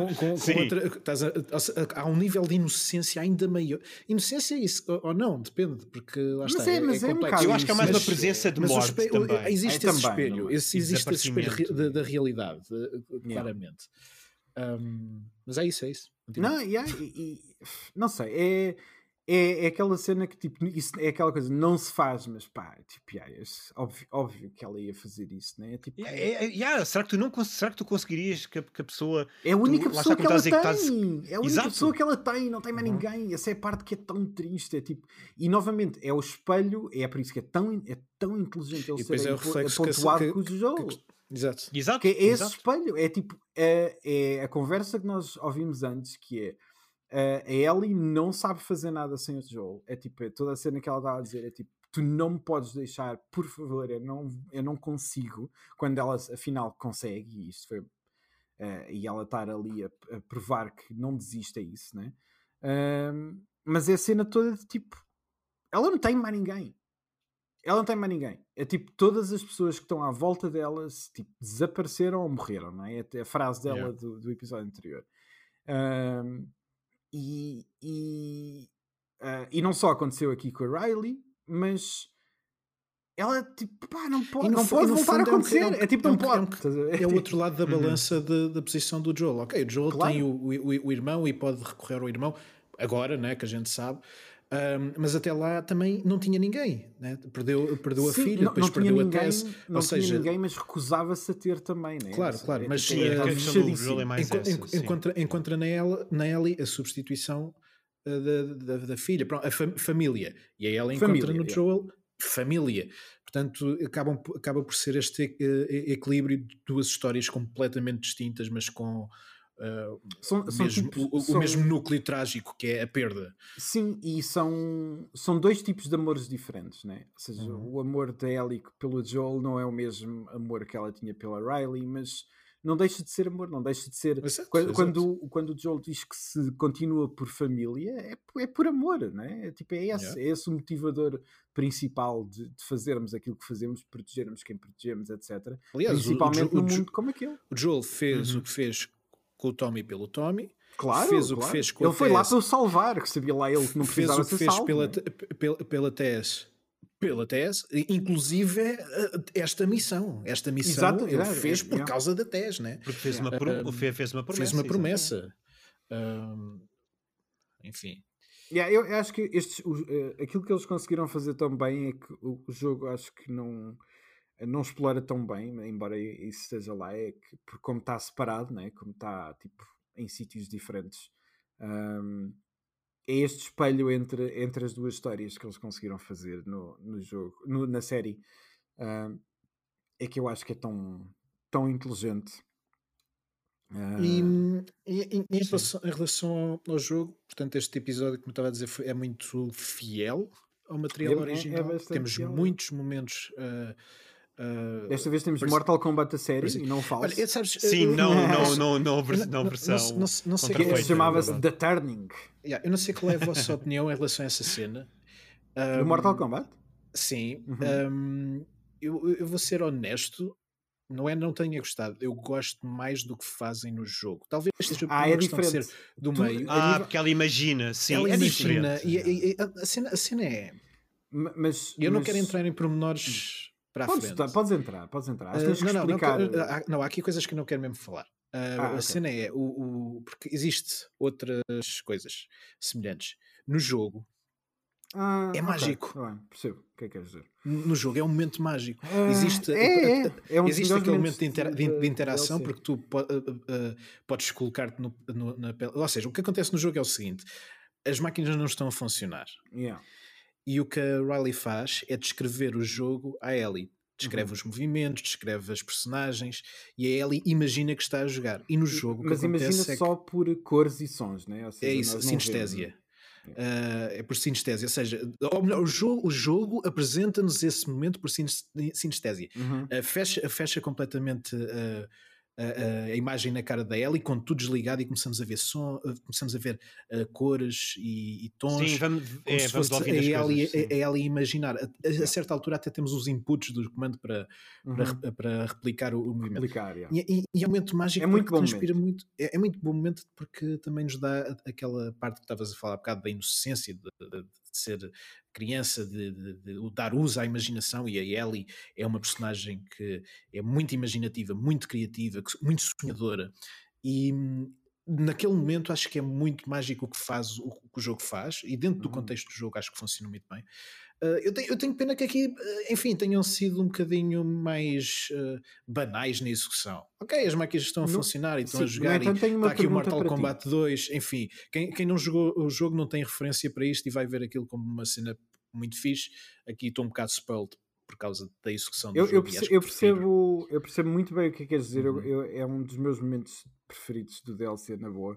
Há um nível de inocência ainda maior. Inocência é isso, ou não, depende, porque lá está, é complexo. Eu acho que há mais uma presença de morte também. Existe esse espelho, também, existe esse espelho da realidade, claramente. Mas é isso. Não, não sei, é aquela cena que tipo, isso é aquela coisa, não se faz, mas pá, tipo, óbvio que ela ia fazer isso, né? Tipo, será que tu conseguirias que a pessoa... É a única pessoa que ela tem. É a única Exato. pessoa que ela tem, não tem mais ninguém. Essa é a parte que é tão triste. É tipo... E novamente, é o espelho, é por isso que é tão inteligente ele ser pontuado com o jogo. Exato. Que é esse espelho. É tipo, é a conversa que nós ouvimos antes, que é a Ellie não sabe fazer nada sem o Joel. É tipo, toda a cena que ela estava a dizer é tipo, tu não me podes deixar, por favor, eu não consigo, quando ela afinal consegue, e isto foi e ela estar ali a provar que não desiste a isso, né? Mas é a cena toda de tipo, ela não tem mais ninguém. É tipo, todas as pessoas que estão à volta dela tipo, desapareceram ou morreram, não é? É a frase dela do episódio anterior. E não só aconteceu aqui com a Riley, mas ela tipo, pá, não pode voltar a acontecer. Não pode. É o outro lado da balança da posição do Joel. Ok, o Joel tem o irmão e pode recorrer ao irmão agora, né, que a gente sabe. Mas até lá também não tinha ninguém, né? Perdeu a filha, depois não perdeu ninguém, a Tess. Não tinha ninguém, mas recusava-se a ter também, né? Claro, mas encontra na Ellie a substituição da filha, pronto, a família, e aí ela encontra no Joel família. Portanto, acaba por ser este equilíbrio de duas histórias completamente distintas, mas com o mesmo núcleo trágico, que é a perda. Sim, e são dois tipos de amores diferentes, né? Ou seja, o amor da Ellie pelo Joel não é o mesmo amor que ela tinha pela Riley, mas não deixa de ser amor, não deixa de ser. Exato, Quando o Joel diz que se continua por família, é por amor, não é? É esse o motivador principal de fazermos aquilo que fazemos, de protegermos quem protegemos, etc. Aliás, Principalmente num mundo como aquele. O Joel fez o que fez com o Tommy pelo Tommy. Claro, fez o que fez com ele a foi lá Tess, para o salvar, que sabia lá ele que não fez precisava o que ser fez salvo. pela Tess. Pela Tess, inclusive esta missão Exato, ele fez por causa da Tess, né? Porque fez uma promessa. Fez uma promessa. Enfim. Eu acho que aquilo que eles conseguiram fazer tão bem é que o jogo acho que não explora tão bem, embora isso esteja lá, é que como está separado, né? Como está tipo, em sítios diferentes, é este espelho entre as duas histórias que eles conseguiram fazer no jogo, na série, é que eu acho que é tão inteligente. E em relação ao jogo, portanto, este episódio, como eu estava a dizer, é muito fiel ao material original. Temos fiel, muitos momentos. Desta vez temos Mortal Kombat a série e não falso. Olha, sabes, sim, não versão. Não sei que chamava-se The Turning. Eu não sei qual é a vossa opinião em relação a essa cena. Do Mortal Kombat? Sim. Eu vou ser honesto. Não tenha gostado. Eu gosto mais do que fazem no jogo. Talvez seja por uma questão de ser do meio. Porque ela imagina. Sim, ela imagina. Diferente. E a cena é... Mas não quero entrar em pormenores para a frente. Podes entrar. Tens que explicar. Há aqui coisas que eu não quero mesmo falar. A cena é... porque existe outras coisas semelhantes. No jogo, é mágico. Percebo o que é que queres dizer. No jogo é um momento mágico. Existe aquele momento de interação porque tu podes colocar-te na pele. Ou seja, o que acontece no jogo é o seguinte: as máquinas não estão a funcionar. E o que a Riley faz é descrever o jogo à Ellie. Descreve os movimentos, descreve as personagens e a Ellie imagina que está a jogar. E no jogo o que acontece imagina só por cores e sons, né? Ou seja, é isso, sinestésia. É por sinestésia, ou seja, ou melhor, o jogo apresenta-nos esse momento por sinestésia. Fecha completamente a imagem na cara da Ellie com tudo desligado e começamos a ver começamos a ver cores e tons. Sim, vamos ouvir a Ellie imaginar. A certa altura até temos os inputs do comando para replicar o movimento. E é um momento mágico, é muito bom transpira muito. É muito bom momento porque também nos dá aquela parte que estavas a falar há bocado da inocência de ser criança, de dar uso à imaginação, e a Ellie é uma personagem que é muito imaginativa, muito criativa, muito sonhadora, e naquele momento acho que é muito mágico o que o jogo faz, e dentro do contexto do jogo acho que funciona muito bem. Eu tenho pena que aqui, enfim, tenham sido um bocadinho mais banais na execução. Ok, as máquinas estão a funcionar e estão a jogar, e está aqui o Mortal Kombat 2, enfim, quem não jogou o jogo não tem referência para isto e vai ver aquilo como uma cena muito fixe. Aqui estou um bocado spoiled por causa da execução do jogo. Eu percebo muito bem o que queres dizer. É um dos meus momentos preferidos do DLC, na boa.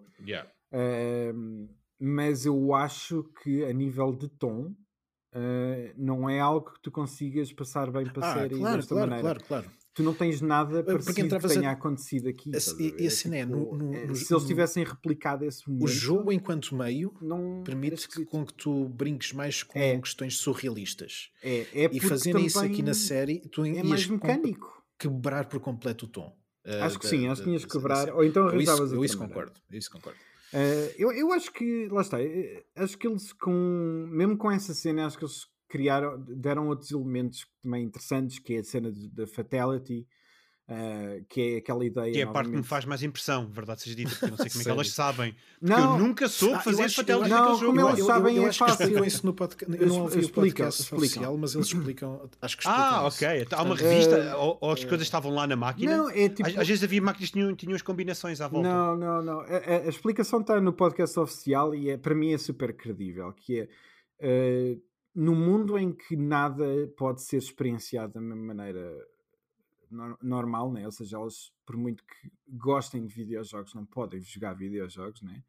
Mas eu acho que a nível de tom não é algo que tu consigas passar bem para a série desta maneira. Claro. Tu não tens nada parecido que tenha acontecido aqui. E assim se eles tivessem replicado esse momento, o jogo enquanto meio permite com que tu brinques mais com questões surrealistas. E fazendo isso aqui na série, tu é mais mecânico. Quebrar por completo o tom. Acho que sim, acho que tinhas que quebrar, ou então arranjavas eu isso concordo. Eu acho que, lá está, acho que eles mesmo com essa cena, acho que eles deram outros elementos também interessantes, que é a cena da Fatality, que é aquela ideia. Que é a parte que me faz mais impressão, verdade seja dita, porque eu não sei como é que elas sabem. Porque eu nunca soube fazer Fatality naquele jogo. Como eles sabem, eu é acho fácil. Que isso no podcast. Eu não ouvi o podcast oficial, mas eles explicam. Acho que explicam isso. Ok. Há uma revista, ou as coisas estavam lá na máquina? Não, é tipo... Às vezes havia máquinas que tinham as combinações à volta. Não. A explicação está no podcast oficial e para mim é super credível, que é... no mundo em que nada pode ser experienciado da mesma maneira normal, né? Ou seja, elas, por muito que gostem de videojogos, não podem jogar videojogos, né?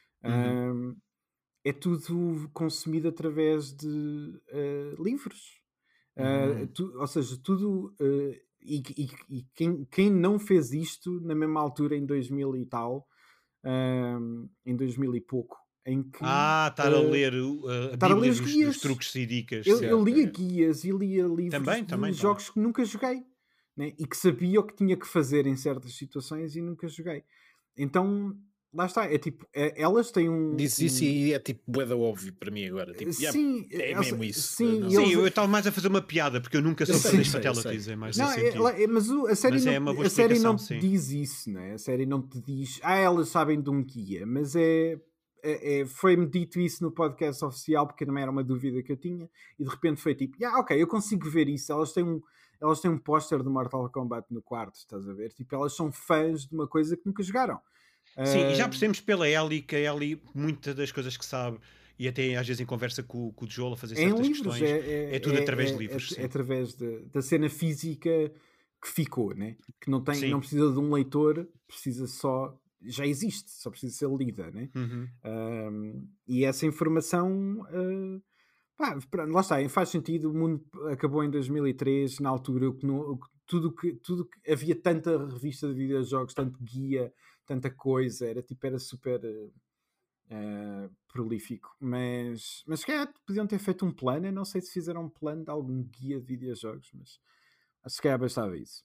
É tudo consumido através de livros. Ou seja, tudo e quem não fez isto na mesma altura, em 2000 e tal, em 2000 e pouco, em que estar a ler a estar a ler Bíblia os dos guias. truques e dicas. Eu lia guias e lia livros Também. de jogos que nunca joguei, né? E que sabia o que tinha que fazer em certas situações e nunca joguei. Então, lá está, é tipo, elas têm Diz isso e é tipo bué da óbvio para mim agora. Tipo, sim, é mesmo isso. sim, Não. Sim, eu estava mais a fazer uma piada, porque eu nunca sou fã das fatalities, é mais não, nesse sentido. mas a série Mas não, é uma boa a série não te explicação, sim. diz isso, né? A série não te diz, elas sabem de um guia, mas foi-me dito isso no podcast oficial, porque também era uma dúvida que eu tinha, e de repente foi tipo, ok, eu consigo ver isso, elas têm um póster de Mortal Kombat no quarto, estás a ver? Tipo, elas são fãs de uma coisa que nunca jogaram. Sim, e já percebemos pela Ellie que a Ellie, muitas das coisas que sabe, e até às vezes em conversa com o Joel a fazer certas livros, questões, é tudo através de livros. É através da cena física que ficou, né? Que não precisa de um leitor, precisa só, já existe, só precisa ser lida, né? E essa informação, lá está, faz sentido. O mundo acabou em 2003, na altura tudo que havia tanta revista de videojogos, tanto guia, tanta coisa, era super prolífico, mas se calhar podiam ter feito um plano. Eu não sei se fizeram um plano de algum guia de videojogos, mas acho que se calhar bastava isso.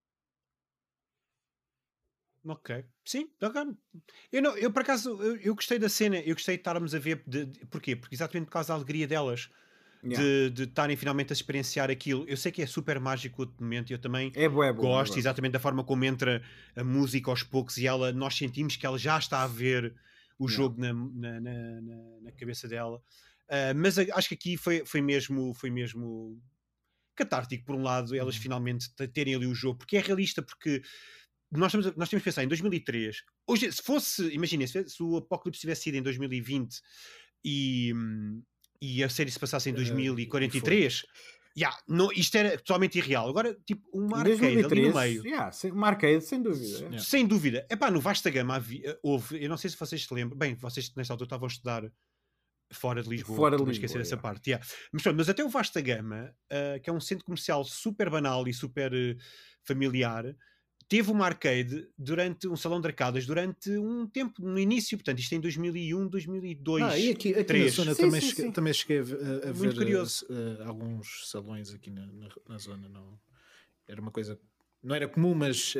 Ok, sim, ok. Eu por acaso, eu gostei da cena, eu gostei de estarmos a ver, porquê? Porque exatamente por causa da alegria delas, de estarem finalmente a experienciar aquilo. Eu sei que é super mágico o momento, e eu também gosto exatamente da forma como entra a música aos poucos, e nós sentimos que ela já está a ver o jogo na cabeça dela. Mas acho que aqui foi mesmo catártico, por um lado, elas finalmente terem ali o jogo, porque é realista, porque nós temos que pensar em 2003. Hoje, imaginem, se o Apocalipse tivesse sido em 2020 e a série se passasse em 2043, isto era totalmente irreal. Agora, tipo, uma arcade ali no meio. Uma arcade, sem dúvida. Sem dúvida. No Vasta Gama houve, eu não sei se vocês se lembram, bem, vocês nesta altura estavam a estudar fora de Lisboa, estou a esquecer essa parte. Mas até o Vasta Gama, que é um centro comercial super banal e super familiar, teve uma arcade durante um salão de arcadas durante um tempo no início, portanto isto em 2001, 2002. E aqui na zona também cheguei a ver alguns salões aqui na zona. Não era uma coisa, não era comum, mas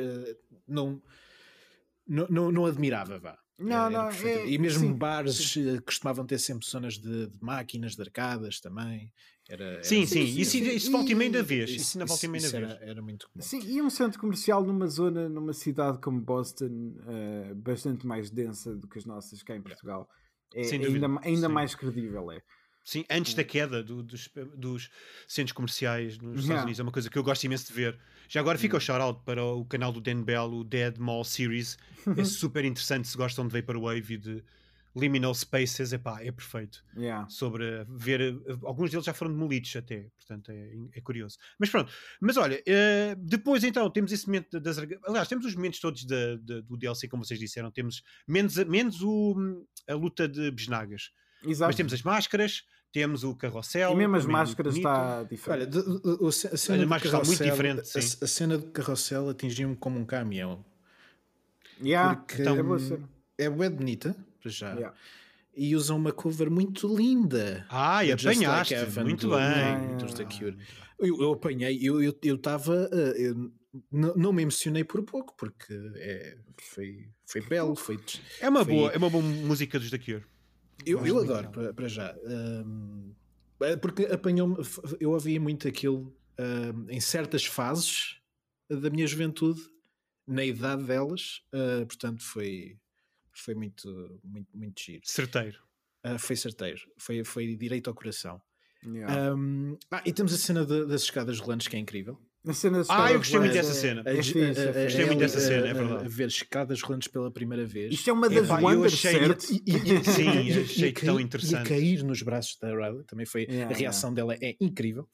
não admirava, vá. E mesmo bares costumavam ter sempre zonas de máquinas, de arcadas também. Sim. Isso volta e meia da vez. Isso na volta e meia da vez. Era muito comum. Sim, e um centro comercial numa cidade como Boston, bastante mais densa do que as nossas cá em Portugal, ainda mais credível. Sim, antes da queda dos centros comerciais nos Estados Unidos, é uma coisa que eu gosto imenso de ver. Já agora fica o shout-out para o canal do Dan Bell, o Dead Mall Series. É super interessante se gostam de Vaporwave e de Liminal Spaces. É perfeito. Sobre ver, alguns deles já foram demolidos até, portanto é curioso. Mas pronto, olha, depois então temos esse momento aliás, temos os momentos todos do DLC, como vocês disseram, temos menos a luta de besnagas. Exato. Mas temos as máscaras, temos o carrossel. E mesmo as máscaras está diferente. Olha, a cena do carrossel, muito diferente, sim. A cena do carrossel atingiu-me como um caminhão. Porque é bué bonita, para já. E usam uma cover muito linda. E apanhaste, muito bem. Dos The Cure. Eu apanhei, eu estava... não me emocionei por pouco, porque foi belo. É uma boa música dos The Cure. Eu adoro, para já. Porque apanhou-me... Eu ouvia muito aquilo em certas fases da minha juventude, na idade delas. Portanto, foi muito, muito, muito giro. Certeiro. Foi certeiro. Foi direito ao coração. E temos a cena das escadas rolantes, que é incrível. Eu gostei muito dessa cena. Gostei muito dessa cena, é verdade. Ver escadas rolantes pela primeira vez. Isto é uma das Wonders, certo? Sim, achei tão interessante. E cair nos braços da Riley também foi. A reação dela é incrível.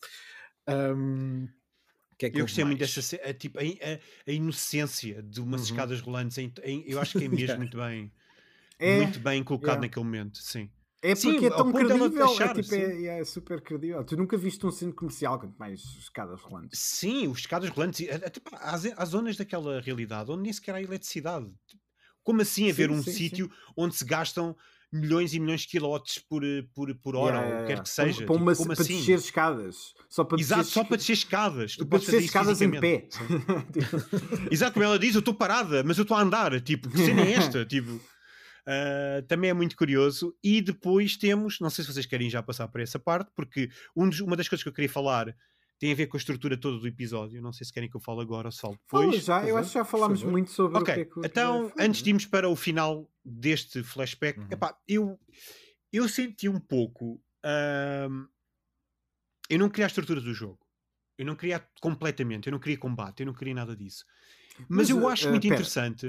Eu gostei muito dessa cena, tipo, a inocência de umas escadas rolantes. Eu acho que é mesmo muito bem colocado naquele momento. Sim. É Sim, porque é ao tão ponto dela credível, achar, tipo, sim. é super credível. Tu nunca viste um centro comercial, quanto mais escadas rolantes. Sim, os escadas rolantes. Até, pá, há zonas daquela realidade onde nem sequer há eletricidade. Como assim haver Sim, um sim, sim. sítio onde se gastam milhões e milhões de quilowatts por hora, ou o que quer que seja? Para, Tipo, como para assim? descer escadas. Só para descer, Exato, só para descer escadas. Tu para podes descer fazer isso escadas em fisicamente. pé. Sim. Tipo, Exato, como ela diz, eu estou parada, mas eu estou a andar. Tipo, que cena é esta? Tipo, também é muito curioso. E depois temos, não sei se vocês querem já passar por essa parte, porque uma das coisas que eu queria falar tem a ver com a estrutura toda do episódio. Não sei se querem que eu fale agora ou se falo Fala depois. já, Por eu favor, acho que já por falámos favor. muito sobre o que é Ok, que o episódio então foi, antes não de é? irmos para o final deste flashback, epá, eu senti um pouco. Eu não queria a estrutura do jogo. Eu não queria completamente. Eu não queria combate. Eu não queria nada disso. Mas eu acho muito pera, interessante.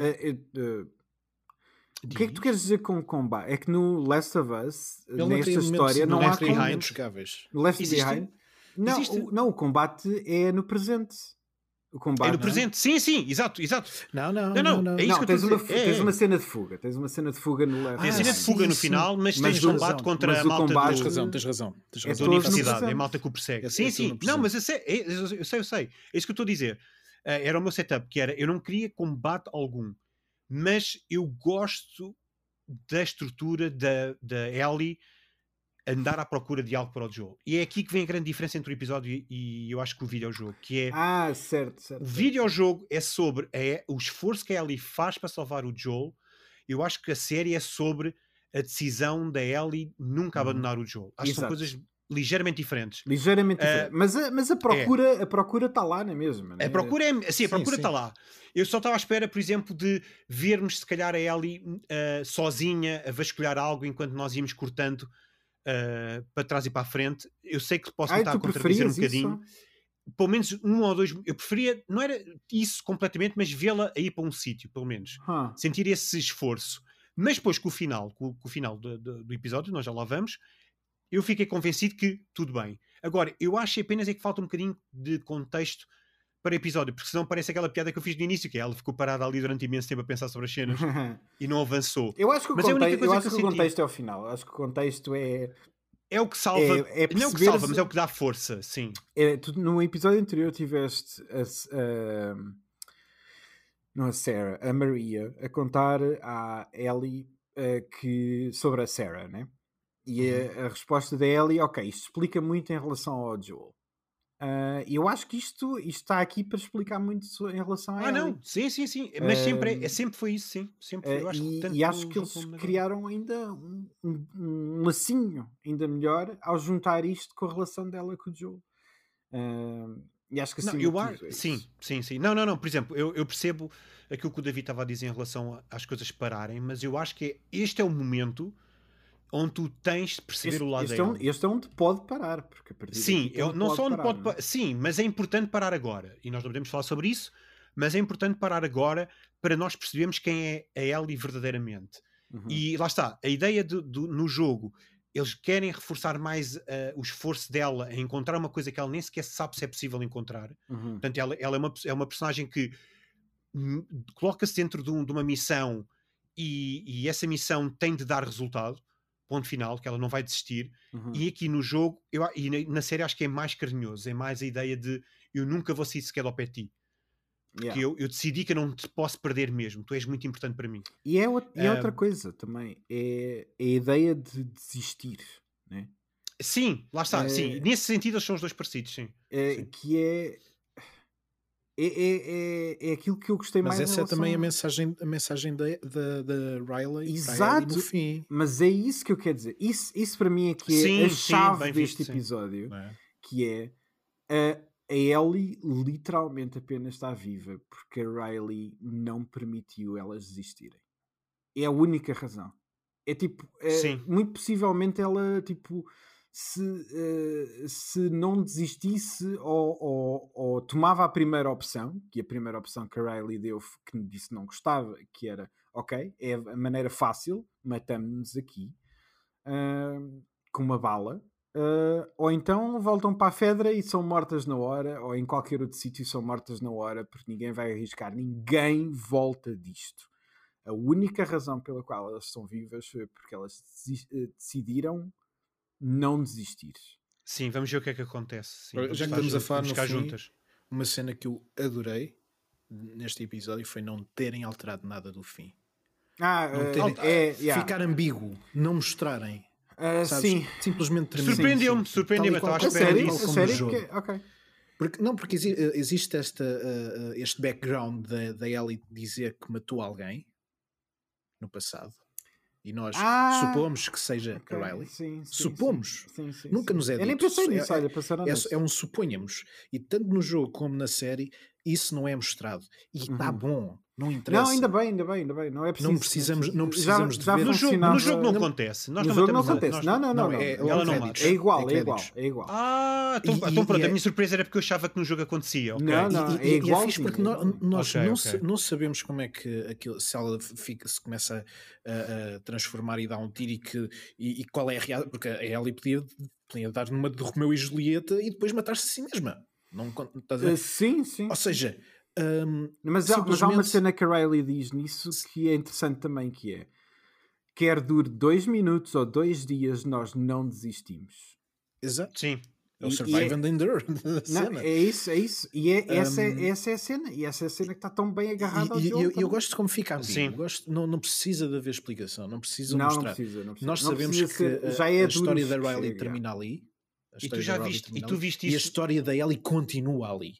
o que é que tu queres dizer com combate? É que no Last of Us, Ele não nesta cria momentos, história, não há Left cria Behind. momentos jogáveis. No Left Existe- Behind? Não, existe- não, o combate é no presente. O combate. É no não? presente. Sim, exato. Não. É isso Não, que eu tens estou a dizer. tens uma cena de fuga. Tens uma cena de fuga no Left Tem a Behind. cena de fuga no sim. final, mas Mas tens o- combate contra mas a o malta combate- Tens razão. É da todos no universidade. É a presente. malta que o persegue. É Sim. tudo no Não, mas presente. eu sei. É isso que eu estou a dizer. Era o meu setup, que era, eu não queria combate algum, mas eu gosto da estrutura da Ellie andar à procura de algo para o Joel. E é aqui que vem a grande diferença entre o episódio e eu acho que o videojogo, que é Certo. o videojogo é sobre o esforço que a Ellie faz para salvar o Joel. Eu acho que a série é sobre a decisão da Ellie nunca abandonar o Joel. Acho que são Exato. coisas ligeiramente diferentes. Ligeiramente diferente. Mas a procura está lá na mesma. Né? A procura é, sim, a procura sim. está lá. Eu só estava à espera, por exemplo, de vermos se calhar a Ellie sozinha a vasculhar algo enquanto nós íamos cortando para trás e para a frente. Eu sei que posso estar a tu contradizer um preferias bocadinho. isso? Pelo menos um ou dois. Eu preferia, não era isso completamente, mas vê-la a ir para um sítio, pelo menos. Sentir esse esforço. Mas depois, com o final do episódio, nós já lá vamos, eu fiquei convencido que tudo bem. Agora, eu acho apenas é que falta um bocadinho de contexto para o episódio, porque senão parece aquela piada que eu fiz no início, que ela ficou parada ali durante imenso tempo a pensar sobre as cenas e não avançou. Eu acho que Mas é a única coisa que eu o senti. contexto é o final. Eu acho que o contexto é É o que salva, não é o que perceberes- salva, mas é o que dá força, sim. tu, no episódio anterior tiveste não a Sarah, a Maria a contar à Ellie sobre a Sarah, né? E a resposta da Ellie, ok, isto explica muito em relação ao Joel. E eu acho que isto está aqui para explicar muito em relação a Ellie. Não, sim. Mas sempre foi isso, sim. Sempre foi. Eu acho que tanto e acho no que eles jogo como na criaram ainda um lacinho ainda melhor ao juntar isto com a relação dela com o Joel. E acho que assim sim. Não. Por exemplo, eu percebo aquilo que o David estava a dizer em relação às coisas pararem, mas eu acho que este é o momento onde tu tens de perceber o lado dela. Este é onde pode parar, porque a partir sim, daqui tu não só onde parar, pode não é? sim, mas é importante parar agora. E nós não podemos falar sobre isso, mas é importante parar agora para nós percebermos quem é a Ellie verdadeiramente. E lá está, a ideia no jogo, eles querem reforçar mais o esforço dela em encontrar uma coisa que ela nem sequer sabe se é possível encontrar. Portanto, ela é uma personagem que coloca-se dentro de uma missão e essa missão tem de dar resultado, ponto final, que ela não vai desistir. E aqui no jogo, e na série acho que é mais carinhoso, é mais a ideia de eu nunca vou sair sequer ao pé de ti. Porque eu decidi que eu não te posso perder mesmo, tu és muito importante para mim. E é outra coisa também, é a ideia de desistir, né? Sim, lá está, sim. Nesse sentido eles são os dois parecidos, sim. Sim. Que é aquilo que eu gostei mais. Mas essa é também a mensagem da Riley. Exato, no fim. mas é isso que eu quero dizer. Isso para mim é que é a chave deste episódio, que é a Ellie literalmente apenas está viva porque a Riley não permitiu elas desistirem. É a única razão. É tipo, muito possivelmente ela tipo se não desistisse ou tomava a primeira opção, que a primeira opção que a Riley deu, que disse não gostava, que era ok, é a maneira fácil, matamos-nos aqui com uma bala, ou então voltam para a Fedra e são mortas na hora, ou em qualquer outro sítio são mortas na hora, porque ninguém vai arriscar, ninguém volta disto. A única razão pela qual elas estão vivas foi porque elas decidiram não desistir. Sim, vamos ver o que é que acontece. Sim, Já que estamos a falar no fim, juntas. Uma cena que eu adorei neste episódio foi não terem alterado nada do fim. Ficar ambíguo, não mostrarem. Sim. Simplesmente terminar. Surpreendeu-me. Estava à espera. Sério? Ok. Porque existe este background da Ellie dizer que matou alguém no passado. E nós supomos que seja a Riley. Supomos. Nunca nos é dito. Eu nem pensei nisso, olha, passaram é um suponhamos. E tanto no jogo como na série, isso não é mostrado. E está bom. Não interessa. Não, ainda bem. Não é preciso. Não precisamos de ver. No jogo não acontece. Nós no não jogo não acontece. Não. Ela não mata. É igual. Então pronto, a minha surpresa era porque eu achava que no jogo acontecia. Okay. Não, é igual. Porque nós não sabemos como é que aquilo, se ela se começa a transformar e dá um tiro e qual é a reação. Porque a Ellie podia dar numa de Romeu e Julieta e depois matar-se a si mesma. Não, sim. Ou seja... mas há uma cena que a Riley diz nisso que é interessante também, que é: quer dure 2 minutos ou 2 dias, nós não desistimos. Exato. Sim. É o survive and endure. É isso. E essa é a cena. E essa é a cena que está tão bem agarrada ao jogo. Eu gosto de como fica ambíguo. Não precisa de haver explicação. Não precisa mostrar. Não precisa. Nós sabemos que já é a história da Riley termina ali. E tu viste isso. E a história da Ellie continua ali.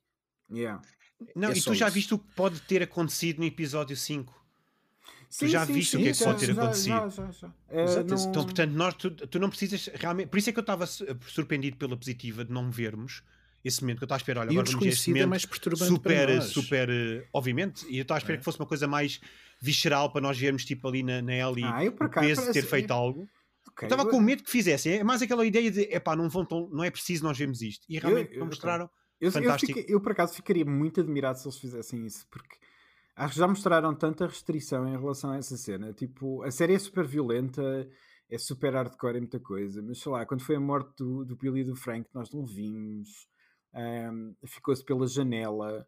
Não, e tu já viste o que pode ter acontecido no episódio 5? Tu já viste o que é que pode ter acontecido? Já. Então, portanto, tu não precisas realmente. Por isso é que eu estava surpreendido pela positiva de não vermos esse momento que eu estava a esperar. Olha, agora vamos ver este momento mais perturbante super, obviamente. E eu estava a esperar que fosse uma coisa mais visceral para nós vermos, tipo, ali na Ellie, o peso de ter feito algo. Eu estava com medo que fizessem. É mais aquela ideia de não é preciso nós vermos isto. E realmente não mostraram. Eu por acaso ficaria muito admirado se eles fizessem isso, porque acho que já mostraram tanta restrição em relação a essa cena. Tipo, a série é super violenta, é super hardcore e muita coisa, mas sei lá, quando foi a morte do Billy e do Frank, nós não vimos, ficou-se pela janela.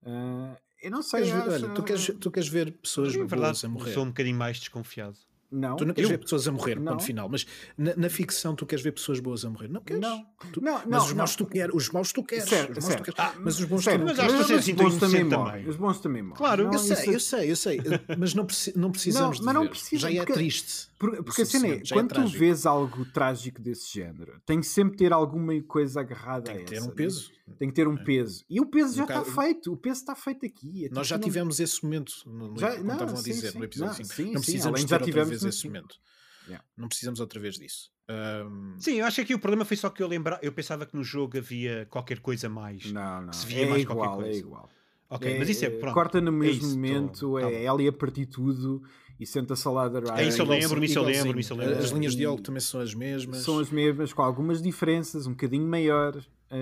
Eu não sei. Olha, tu queres ver pessoas boas a morrer? Sou um bocadinho mais desconfiado. Não, tu não queres ver pessoas a morrer, ponto final. Mas na ficção tu queres ver pessoas boas a morrer. Não queres. Mas os maus tu queres. Os maus tu queres. Certo. Mas os bons tu não mas queres. Mas os bons também morrem. Os bons também morrem. Claro, eu sei. Mas não precisamos de ver. Já é triste. Porque a cena é, quando tu vês algo trágico desse género, tem que sempre ter alguma coisa agarrada a essa. Tem que ter um peso. Tem que ter um peso. E o peso já está feito. O peso está feito aqui. Nós já tivemos esse momento, como estavam a dizer no episódio 5. Não precisamos já tivemos esse momento. Não precisamos outra vez disso. Sim, eu acho que aqui o problema foi só que eu pensava que no jogo havia qualquer coisa mais. Não. Se via mais igual, qualquer coisa. É igual. Ok, mas isso é pronto. Corta no mesmo momento, ela ia partir tudo e senta-se ao lado da Riley. Isso eu lembro. As linhas de diálogo também são as mesmas. São as mesmas, com algumas diferenças, um bocadinho maior.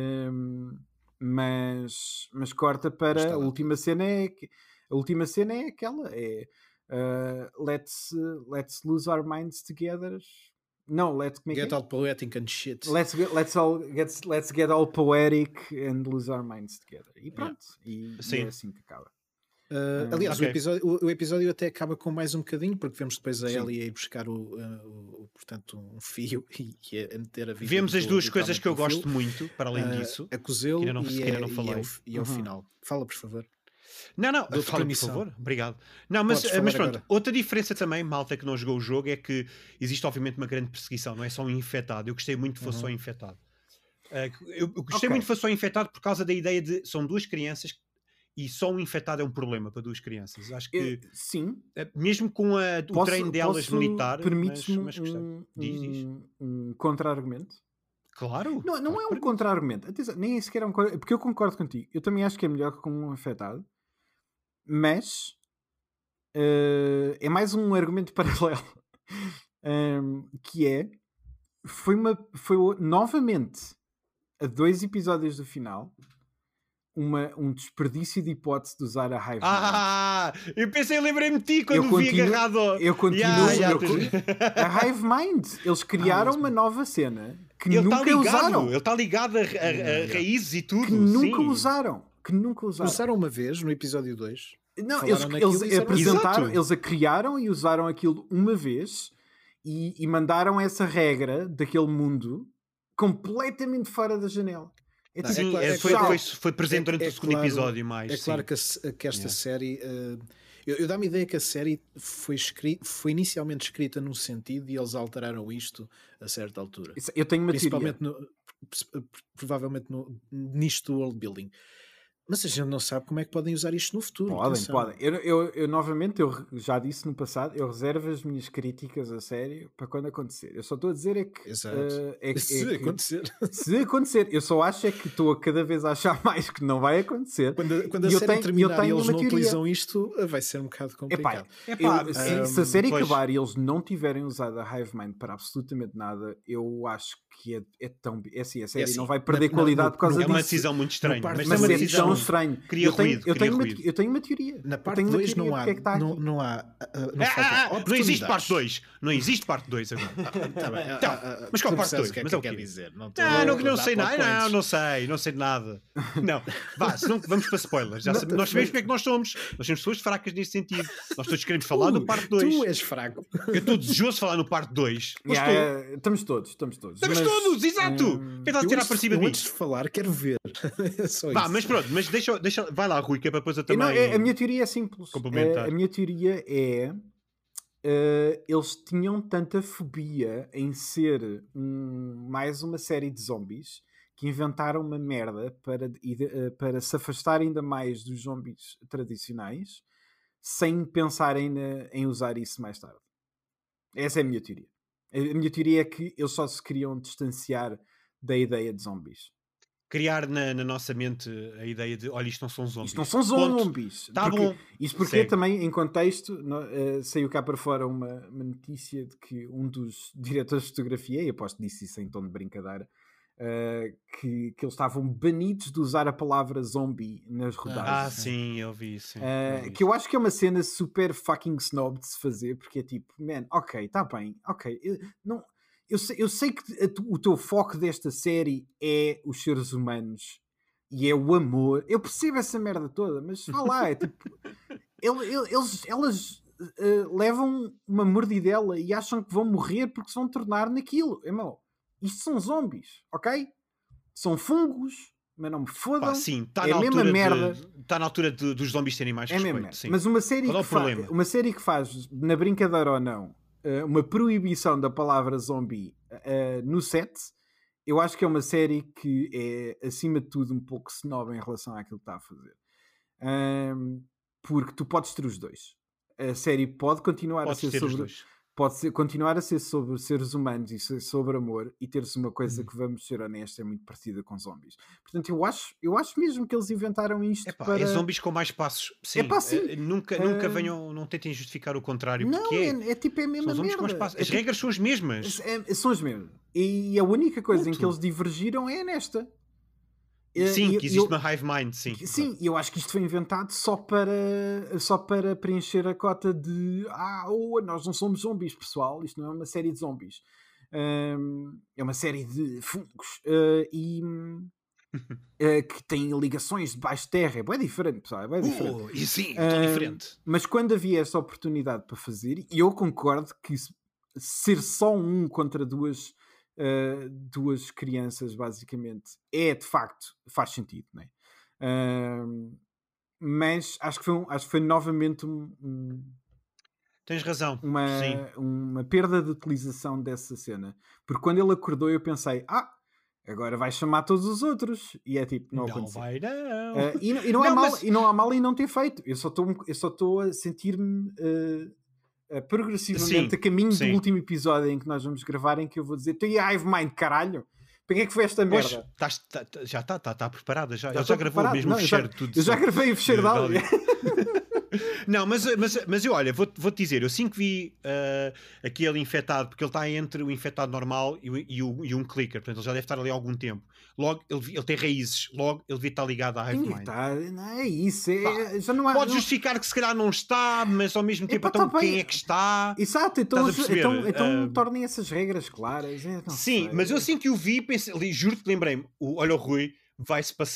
Mas corta para a última cena. A última cena é aquela. Let's lose our minds together. No, get all poetic and shit. Let's get all poetic and lose our minds together. E pronto. E é assim que acaba. Aliás, o episódio até acaba com mais um bocadinho, porque vemos depois a Ellie a ir buscar portanto, um fio e a meter a vida. Vemos as duas coisas que eu gosto muito, para além disso. A cozê-lo e ao final. Fala, por favor. Não, fala, por favor. Obrigado. Não, mas pronto, agora. Outra diferença também, malta que não jogou o jogo, é que existe obviamente uma grande perseguição, não é só um infectado. Eu gostei muito que fosse só infectado. Eu gostei muito que fosse só infectado por causa da ideia de são duas crianças e só um infectado é um problema para duas crianças. Acho que sim. Mesmo com o treino delas militar, mas gostei. Diz. Um contra-argumento. Claro. Não é um contra-argumento. Nem sequer é um contra-argumento. Porque eu concordo contigo. Eu também acho que é melhor com um infectado. Mas é mais um argumento paralelo. Que é... Foi novamente a 2 episódios do final um desperdício de hipótese de usar a Hive Mind. Eu lembrei-me de ti quando vi agarrado. Eu continuo. A Hive Mind. Eles criaram uma nova cena que nunca usaram. Ele está ligado a raízes e tudo. Que nunca usaram. Usaram uma vez no episódio 2. Não, Falaram naquilo eles e apresentaram, Exato. eles a criaram e usaram aquilo uma vez e mandaram essa regra daquele mundo completamente fora da janela. É Não, tipo, Sim, claro, foi presente durante o segundo claro, episódio mais. É claro sim. que esta Yeah. série. Eu dá-me a ideia que a série foi inicialmente escrita num sentido e eles alteraram isto a certa altura. eu tenho uma teoria. Principalmente, provavelmente nisto do world building. Mas a gente não sabe como é que podem usar isto no futuro. atenção. Podem. Eu novamente, eu já disse no passado, eu reservo as minhas críticas a sério para quando acontecer. Eu só estou a dizer é que... Exato. é Se que- acontecer. se acontecer, eu só acho é que estou a cada vez a achar mais que não vai acontecer. Quando a E eu série tenho- terminar eu tenho e eles uma não teoria. utilizam isto, vai ser um bocado complicado. Se a série pois. acabar e eles não tiverem usado a Hive Mind para absolutamente nada, eu acho que é tão... É assim, a série assim, não vai perder no- qualidade no- por causa É uma disso. decisão muito estranha. parte- Mas, Mas é uma é decisão. tão estranho. Cria ruído, eu tenho ruído. uma teoria. Na Eu parte tenho uma 2 teoria não há. porque é que está aqui. Não há. Não faltam Não existe parte oportunidades. 2. Não existe parte 2 agora. Tá bem, Então, mas qual tu parte percebes 2? o que é Mas que é o quer quê? dizer? Não, Não sei nada. Não sei de nada. Não, vá, senão vamos para spoilers. Nós sabemos porque é que nós somos. Nós somos pessoas fracas nesse sentido. Nós todos queremos falar no parte 2. Tu és fraco. Eu estou desejoso de falar no parte 2. Estamos todos. Estamos Mas, todos, exato! Quem está a tirar para cima de mim? Antes de falar, quero ver. É só Vá, isso. mas pronto, mas deixa, vai lá, Rui, que é para depois eu Não, também. a minha teoria é simples. complementar. A minha teoria é... eles tinham tanta fobia em ser mais uma série de zombies que inventaram uma merda para se afastar ainda mais dos zombies tradicionais sem pensarem em usar isso mais tarde. Essa é a minha teoria. A minha teoria é que eles só se queriam distanciar da ideia de zombies. Criar na nossa mente a ideia de olha, isto não são zombies. Isto não são Ponto. zombies. Tá bom. Isto porque Segue. também, em contexto, saiu cá para fora uma notícia de que um dos diretores de fotografia, e aposto que disse isso em tom de brincadeira, que eles estavam banidos de usar a palavra zombie nas rodagens. Sim, eu vi isso. Que eu acho que é uma cena super fucking snob de se fazer, porque é tipo, man, ok, está bem, ok. Eu sei que o teu foco desta série é os seres humanos e é o amor. Eu percebo essa merda toda, mas vá lá, é tipo, elas levam uma mordidela e acham que vão morrer porque se vão tornar naquilo. Isto são zombies, ok? São fungos, mas não me fodam. Sim, está é na a mesma altura merda. Está na altura dos zombies terem mais É mesmo, respeito. Sim. mas uma série, Qual é o problema? uma série que faz, na brincadeira ou não, uma proibição da palavra zombie no set, eu acho que é uma série que é, acima de tudo, um pouco snob em relação àquilo que está a fazer. Porque tu podes ter os dois. A série pode continuar a ser sobre... continuar a ser sobre seres humanos e ser sobre amor e ter-se uma coisa que, vamos ser honestos, é muito parecida com zombies. Portanto, eu acho mesmo que eles inventaram isto para... É zombies com mais passos. Sim, sim. Nunca venham, não tentem justificar o contrário. Não, porque é tipo a mesma são merda. mais as regras são as mesmas. São as mesmas. E a única coisa em Ponto. que eles divergiram é nesta. Sim, que existe uma hive mind, sim. Sim, e eu acho que isto foi inventado só para preencher a cota de nós não somos zombies, pessoal, isto não é uma série de zombies. É uma série de fungos que tem ligações de baixo terra. É bem diferente, pessoal, é bem diferente. E sim, tão diferente. Mas quando havia esta oportunidade para fazer, e eu concordo que ser só um contra duas crianças, basicamente, de facto, faz sentido, não é? Mas acho que foi novamente tens razão. uma perda de utilização dessa cena, porque quando ele acordou eu pensei, agora vai chamar todos os outros, e é tipo, não aconteceu. Vai não. E não há mal em não ter feito. Eu só estou a sentir-me progressivamente a caminho do último episódio em que nós vamos gravar, em que eu vou dizer, tu e a Hive Mind, caralho, para que é que foi esta merda? Já está preparada, já gravou preparado. mesmo o fecheiro de tudo. Eu já gravei o fecheiro de áudio. Não, mas eu olha, vou-te dizer, eu sim que vi aquele infectado, porque ele está entre o infectado normal e um clicker, portanto ele já deve estar ali há algum tempo. Logo, ele tem raízes, logo ele devia estar ligado à Hive Mind. Não é isso, já não há... Pode justificar que se calhar não está, mas ao mesmo tempo, então quem é que está? Exato, então tornem essas regras claras. Sim, mas eu assim que o vi, pensei, juro que lembrei-me, olha o Rui, vai-se passar.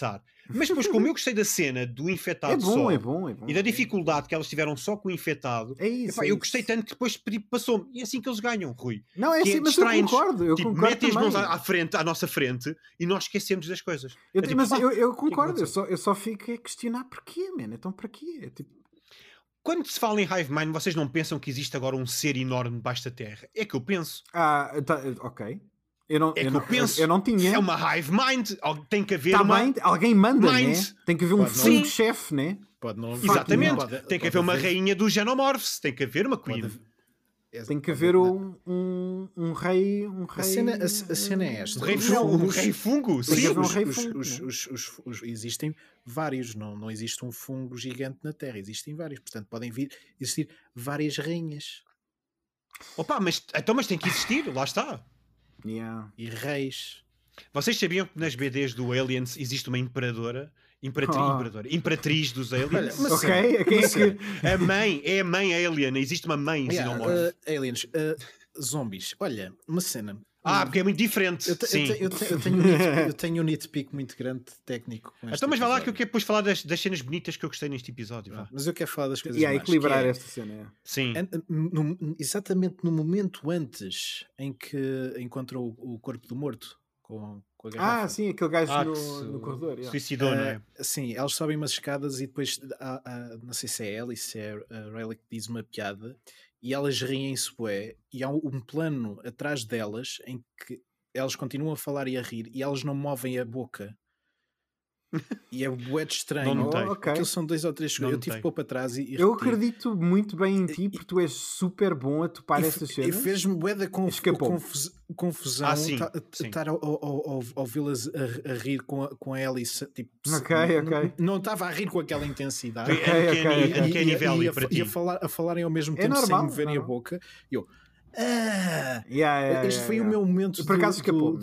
Mas depois, como eu gostei da cena do infectado É bom, só é bom, é bom. e da dificuldade que elas tiveram só com o infectado, É isso, epá, é eu isso. gostei tanto que depois passou-me. E é assim que eles ganham, Rui. Não, é Que assim, mas eu distraem-nos, concordo. Eu tipo, concordo metem as também. mãos à frente, à nossa frente, e nós esquecemos das coisas. Eu, É tipo, mas "Ah, eu o que é que concordo, aconteceu?" eu só fico a questionar porquê, mano. Então para quê? É tipo, Quando se fala em Hive Mind, vocês não pensam que existe agora um ser enorme debaixo da Terra? É que eu penso. ok. Eu não, É eu que não, eu penso. eu não tinha. É uma Hive Mind. Tem que haver Tá uma. bem, alguém manda, Mind. né? Tem que haver um Pode não- fungo-chefe, né? Pode não Exatamente. pode- Tem que pode haver uma haver- rainha dos Xenomorphs. Tem que haver uma pode Queen. haver- Tem que pode haver haver- um rei. A cena é esta. Um rei, Os- rei fungo. Tem que Sim. haver um rei fungo, Existem vários, não existe um fungo gigante na Terra, existem vários, portanto podem existir várias rainhas Opa, mas tem que existir. Lá está. Yeah. e reis. Vocês sabiam que nas BDs do Aliens existe uma imperadora? Oh. Imperatriz dos Aliens? Olha, Ok, quem é que. É a mãe Alien. Existe uma mãe Xenomorph. Aliens, zombies. Olha, uma cena. Porque é muito diferente. Sim. Eu tenho um nitpick muito grande técnico com este Então, mas vai lá que eu episódio. quero depois falar das cenas bonitas que eu gostei neste episódio. Vá. Mas eu quero falar das coisas Yeah, más, equilibrar que é, esta cena. Yeah. Sim. exatamente no momento antes em que encontram o corpo do morto com a garrafa. Sim, aquele gajo Que no se corredor. Yeah. suicidou, não é? Sim, eles sobem umas escadas e depois não sei se é ela e se é a Riley que diz uma piada e elas riem-se bué e há um plano atrás delas em que elas continuam a falar e a rir e elas não movem a boca e é bué de estranho. Não notei. ok. Aqueles são 2 ou 3 segundos. Eu tive que pôr para trás e Eu repetir. acredito muito bem em ti porque tu és super bom a topar estas E cenas. fez-me bué da Escapou-me. confusão Sim, sim. estar a ouvi-las a rir com a Alice. Tipo, Ok. não estava a rir com aquela intensidade. Uncanny Valley para E ti. a falarem ao mesmo É tempo normal, sem moverem é a normal. boca. E eu. Este foi o Yeah. meu momento Por acaso escapou-me.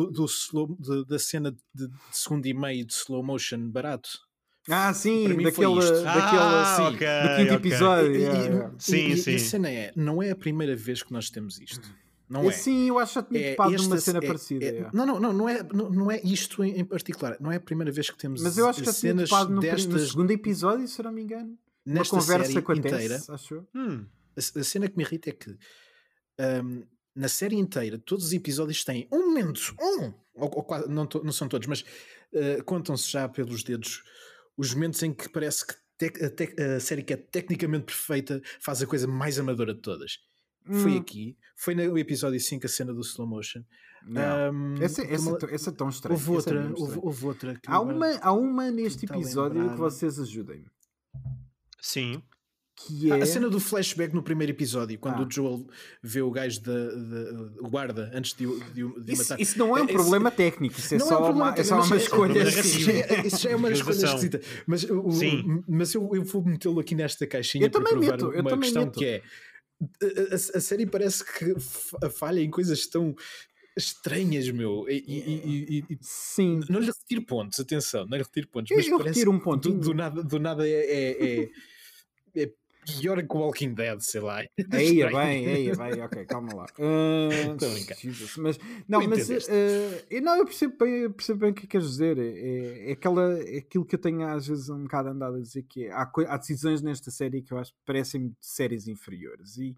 da cena de segundo e meio de slow motion barato. Sim, Para mim foi daquele, isto. daquele ok, do quinto ok. episódio. E- yeah. Sim, e sim. a cena não é a primeira vez que nós temos isto. Não é? Sim, eu acho que já tinha topado numa cena parecida. Não é isto em particular. Não é a primeira vez que temos Mas eu acho que já tinha cenas topado no destas segundo episódio, se não me engano. Uma nesta conversa série com a inteira. Tess, acho eu. A cena que me irrita é que na série inteira todos os episódios têm um momento, ou quase, não são todos, mas contam-se já pelos dedos os momentos em que parece que a série que é tecnicamente perfeita faz a coisa mais amadora de todas. Foi aqui, foi no episódio 5 a cena do slow motion. Essa é tão estranha. Houve outra que há uma neste tentar episódio lembrar. que vocês ajudem-me. Sim. Que é... A cena do flashback no primeiro episódio, quando o Joel vê o gajo o guarda antes de o matar. Isso não é um problema técnico, isso é não só um problema uma técnico, escolha. Isso já é uma escolha esquisita. Mas eu vou metê-lo aqui nesta caixinha para provar uma questão que é a série parece que falha em coisas tão estranhas, meu. Sim. Não lhe retiro pontos, atenção, não lhe retiro pontos. Eu Mas parece retiro um pontinho. do nada é pior que o Walking Dead, sei lá. Eia bem, ok, calma lá. Estou a brincar. Mas eu percebo bem o que queres dizer. É aquilo que eu tenho às vezes um bocado andado a dizer, que há decisões nesta série que eu acho que parecem de séries inferiores e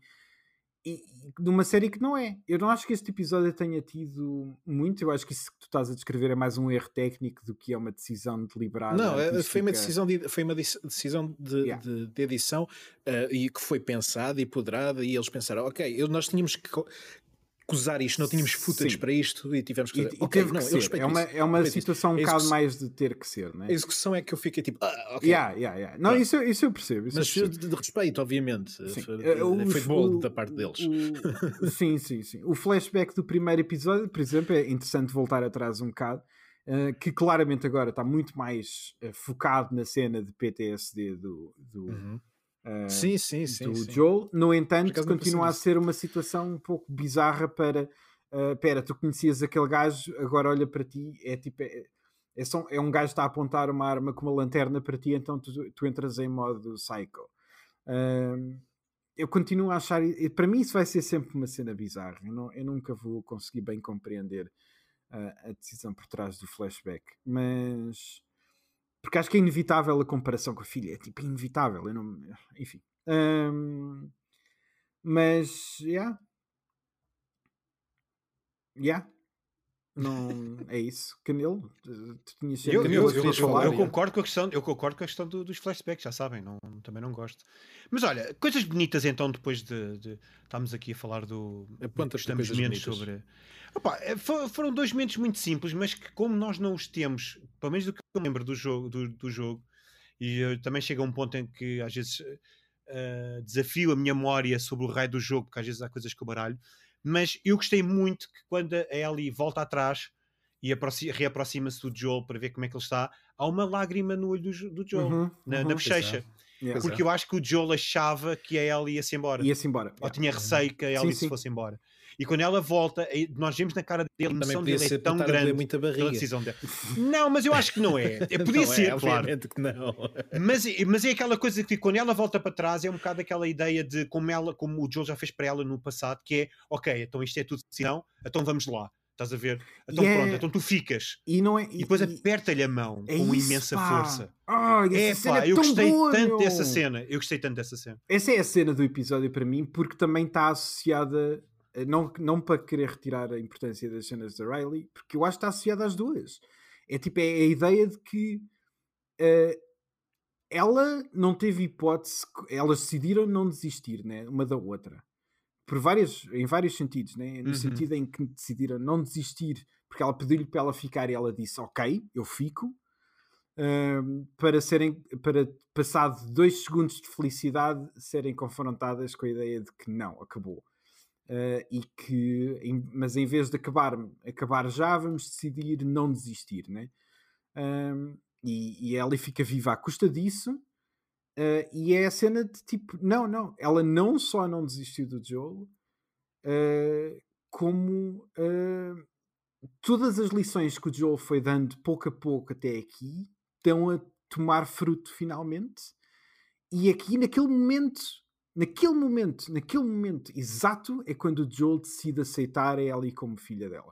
de uma série que não é. Eu não acho que este episódio tenha tido muito. Eu acho que isso que tu estás a descrever é mais um erro técnico do que é uma decisão deliberada. Não, foi uma artística. decisão de edição e que foi pensada e poderada e eles pensaram, ok, nós tínhamos que usar isto, não tínhamos footage para isto e tivemos que fazer. Teve que ser. É uma situação um bocado mais de ter que ser, não é? A execução é que eu fiquei tipo, ok. Não, isso eu percebo. Mas de respeito, obviamente. Foi bom da parte deles. Sim. O flashback do primeiro episódio, por exemplo, é interessante voltar atrás um bocado, que claramente agora está muito mais focado na cena de PTSD do Joel. No entanto, continua a ser uma situação um pouco bizarra para tu conhecias aquele gajo, agora olha para ti, é tipo é um gajo que está a apontar uma arma com uma lanterna para ti, então tu entras em modo psycho. Eu continuo a achar, para mim isso vai ser sempre uma cena bizarra. Eu nunca vou conseguir bem compreender a decisão por trás do flashback, mas porque acho que é inevitável a comparação com a filha. É tipo inevitável. Eu não... Enfim. Mas, yeah. Não é isso. Canelo, tu tinhas sempre eu concordo com a questão dos flashbacks, já sabem, também não gosto. Mas olha, coisas bonitas então, depois de estamos aqui a falar estamos menos sobre. Opa, foram 2 momentos muito simples, mas que como nós não os temos, pelo menos do que eu me lembro do jogo, e eu também chego a um ponto em que às vezes desafio a minha memória sobre o raio do jogo, porque às vezes há coisas que eu baralho. Mas eu gostei muito que quando a Ellie volta atrás e reaproxima-se do Joel para ver como é que ele está, há uma lágrima no olho do Joel, na bochecha. Porque eu acho que o Joel achava que a Ellie ia-se embora. Ou tinha receio que a Ellie se fosse embora. E quando ela volta, nós vemos na cara dele a emoção dele é tão grande muita barriga. Decisão dele. Não, mas eu acho que não é. Podia ser, claro. Que não. Mas é aquela coisa que quando ela volta para trás é um bocado aquela ideia de como o Joel já fez para ela no passado, que é, ok, então isto é tudo decisão, então vamos lá. Estás a ver? Então pronto, então tu ficas. E depois aperta-lhe a mão com imensa força. Eu gostei tanto dessa cena. Eu gostei tanto dessa cena. Essa é a cena do episódio para mim, porque também está associada, não para querer retirar a importância das cenas da Riley, porque eu acho que está associada às duas. É tipo, é a ideia de que ela não teve hipótese, elas decidiram não desistir, né, uma da outra. Em vários sentidos, né? No sentido em que decidiram não desistir, porque ela pediu-lhe para ela ficar e ela disse, ok, eu fico, para passado 2 segundos de felicidade serem confrontadas com a ideia de que não, acabou. Mas em vez de acabar já, vamos decidir não desistir, né? E ela fica viva à custa disso. E é a cena de tipo, não, ela não só não desistiu do Joel, como todas as lições que o Joel foi dando pouco a pouco até aqui estão a tomar fruto finalmente. E aqui naquele momento exato é quando o Joel decide aceitar a Ellie como filha dela.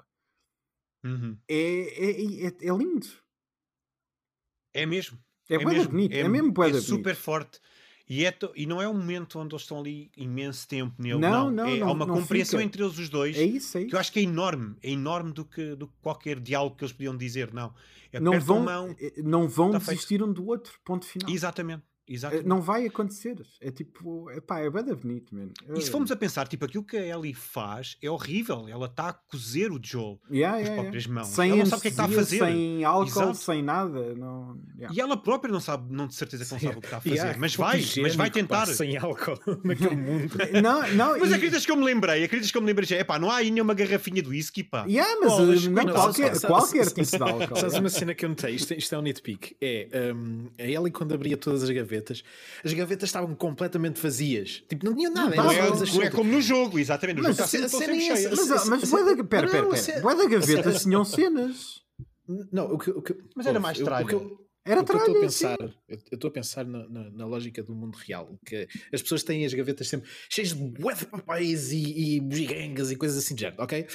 É lindo. É mesmo. É mesmo bonito, é mesmo bonito. Super forte. E não é um momento onde eles estão ali imenso tempo nele. Não, há uma compreensão entre eles os dois. É isso. Que eu acho que é enorme do que qualquer diálogo que eles podiam dizer. Não vão desistir um do outro, ponto final. Exatamente. Não vai acontecer. É tipo, é bem bonito, man. E se formos a pensar, tipo, aquilo que a Ellie faz é horrível. Ela está a cozer o Joel com as próprias mãos. Ela não sabe o que é que está a fazer. Sem álcool, sem nada. Não, E ela própria não sabe, não de certeza que não sabe o que está a fazer. Mas vai tentar. Sem álcool naquele mundo. Não, mas acreditas que eu me lembrei? Não há aí nenhuma garrafinha de whisky, pá. Mas qualquer tipo de álcool. Sabes uma cena que eu notei? Isto é um nitpick. A Ellie, quando abria todas as gavetas estavam completamente vazias. Tipo, não tinha nada. Não é como no jogo, exatamente. No jogo está sempre cheio. Mas bué da gavetas tinham cenas. Não, mas era mais tralha. Era tralha, eu estou a pensar na lógica do mundo real, que as pessoas têm as gavetas sempre cheias de bué de papéis e bugigangas e coisas assim de género, ok?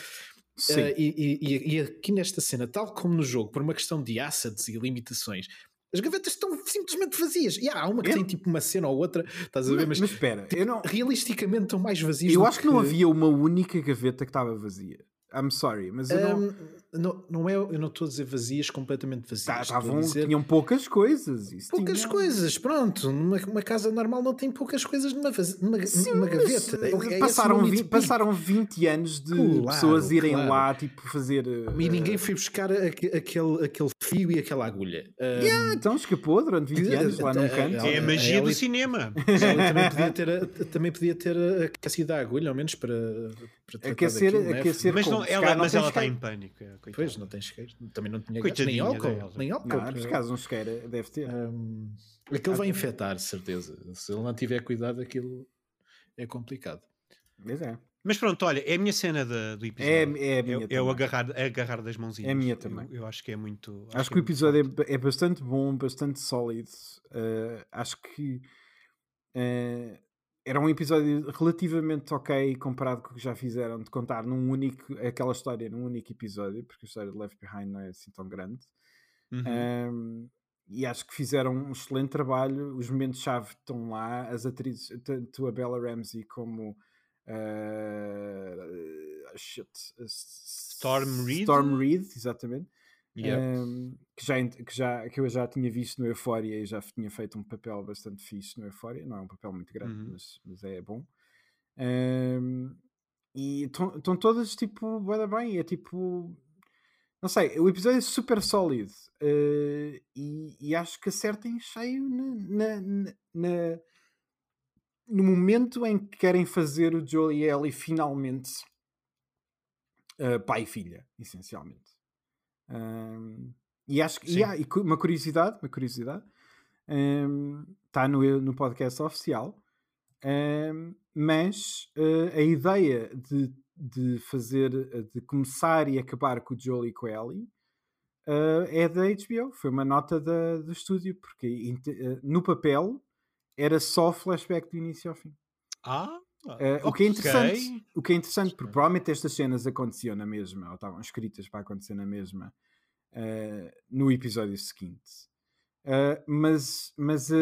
E aqui nesta cena, tal como no jogo, por uma questão de assets e limitações, as gavetas estão simplesmente vazias. E há uma que tem tipo uma cena ou outra, estás a ver? Mas espera, realisticamente estão mais vazias. Eu acho que não havia uma única gaveta que estava vazia. I'm sorry, mas eu não é, eu não estou a dizer vazias, completamente vazias. Tinham poucas coisas. Poucas coisas, pronto. Numa casa normal não tem poucas coisas numa gaveta. Passaram 20 anos de pessoas irem lá, tipo, fazer... E ninguém foi buscar aquele fio e aquela agulha. Então escapou durante 20 anos lá num canto. É a magia do cinema. Também podia ter aquecido a agulha, ao menos para aquecer. Mas ela está em pânico. Pois, não tem isqueiro. Também não tinha nem álcool. Nem álcool. Não, por acaso um isqueiro deve ter. Aquilo vai infectar, de certeza. Se ele não tiver cuidado, aquilo é complicado. Mas é. Mas pronto, olha, é a minha cena do episódio. É a minha é o agarrar das mãozinhas. É a minha também. Eu acho que é muito... Acho que o episódio é bastante bom, bastante sólido. Acho que era um episódio relativamente ok comparado com o que já fizeram de contar aquela história num único episódio, porque a história de Left Behind não é assim tão grande. E acho que fizeram um excelente trabalho. Os momentos-chave estão lá. As atrizes, tanto a Bella Ramsey como Storm Reid, exatamente. Que eu já tinha visto no Euphoria e já tinha feito um papel bastante fixe no Euphoria. Não é um papel muito grande, mas é bom. E estão todas tipo bem. É tipo, não sei, o episódio é super sólido e acho que acertem cheio no momento em que querem fazer o Joel e a Ellie finalmente pai e filha, essencialmente. E acho que e uma curiosidade está no podcast oficial, mas a ideia de começar e acabar com o Joel e com a Ellie é da HBO, foi uma nota do estúdio, porque no papel era só flashback do início ao fim. O que é interessante, porque provavelmente estas cenas aconteciam na mesma, ou estavam escritas para acontecer na mesma no episódio seguinte. Mas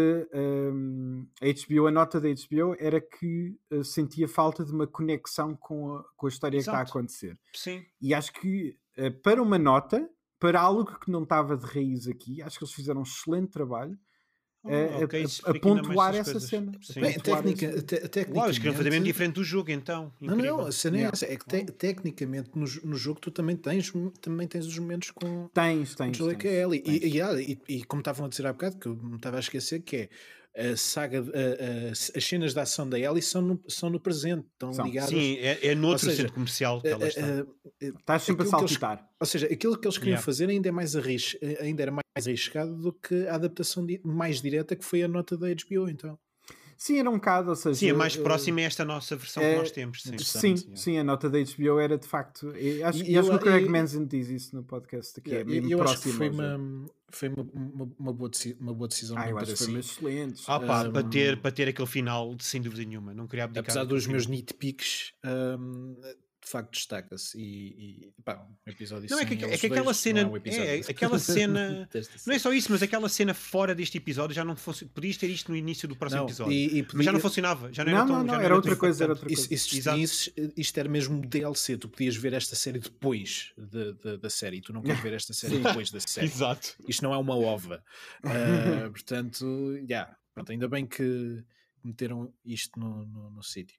a nota da HBO era que sentia falta de uma conexão com a história que está a acontecer. Sim. E acho que para uma nota, para algo que não estava de raiz aqui, acho que eles fizeram um excelente trabalho a pontuar essa cena. Tecnicamente, eles queriam fazer mesmo diferente do jogo, então. Não, a cena é essa. É que tecnicamente no jogo tu também tens os momentos com Joel e Ellie. E como estavam a dizer há bocado, que eu me estava a esquecer, que é a saga, as cenas de ação da Ellie são no presente, estão ligadas. Sim, é no outro centro comercial que ela está. Estás sempre a saltitar. Ou seja, aquilo que eles queriam fazer ainda era mais arriscado do que a adaptação mais direta que foi a nota da HBO, então. Sim, era um bocado, ou seja... Sim, a mais próxima é esta nossa versão que nós temos. Sim, a nota da HBO era de facto... Acho que o Craig Mazin diz isso no podcast, que é mesmo próximo. Acho que foi uma boa decisão. Eu acho que foi excelente. Para ter aquele final, sem dúvida nenhuma. Não queria abdicar. Apesar dos meus nitpicks... de facto destaca-se e um episódio não, é que aquela cena aquela cena não é só isso, mas aquela cena fora deste episódio já não fosse, podias ter isto no início do próximo episódio, mas já não funcionava, já não era outra coisa. Isto era mesmo DLC, tu podias ver esta série depois da série, tu não queres ver esta série depois da série. Exato. Isto não é uma ova. Portanto, pronto, ainda bem que meteram isto no sítio.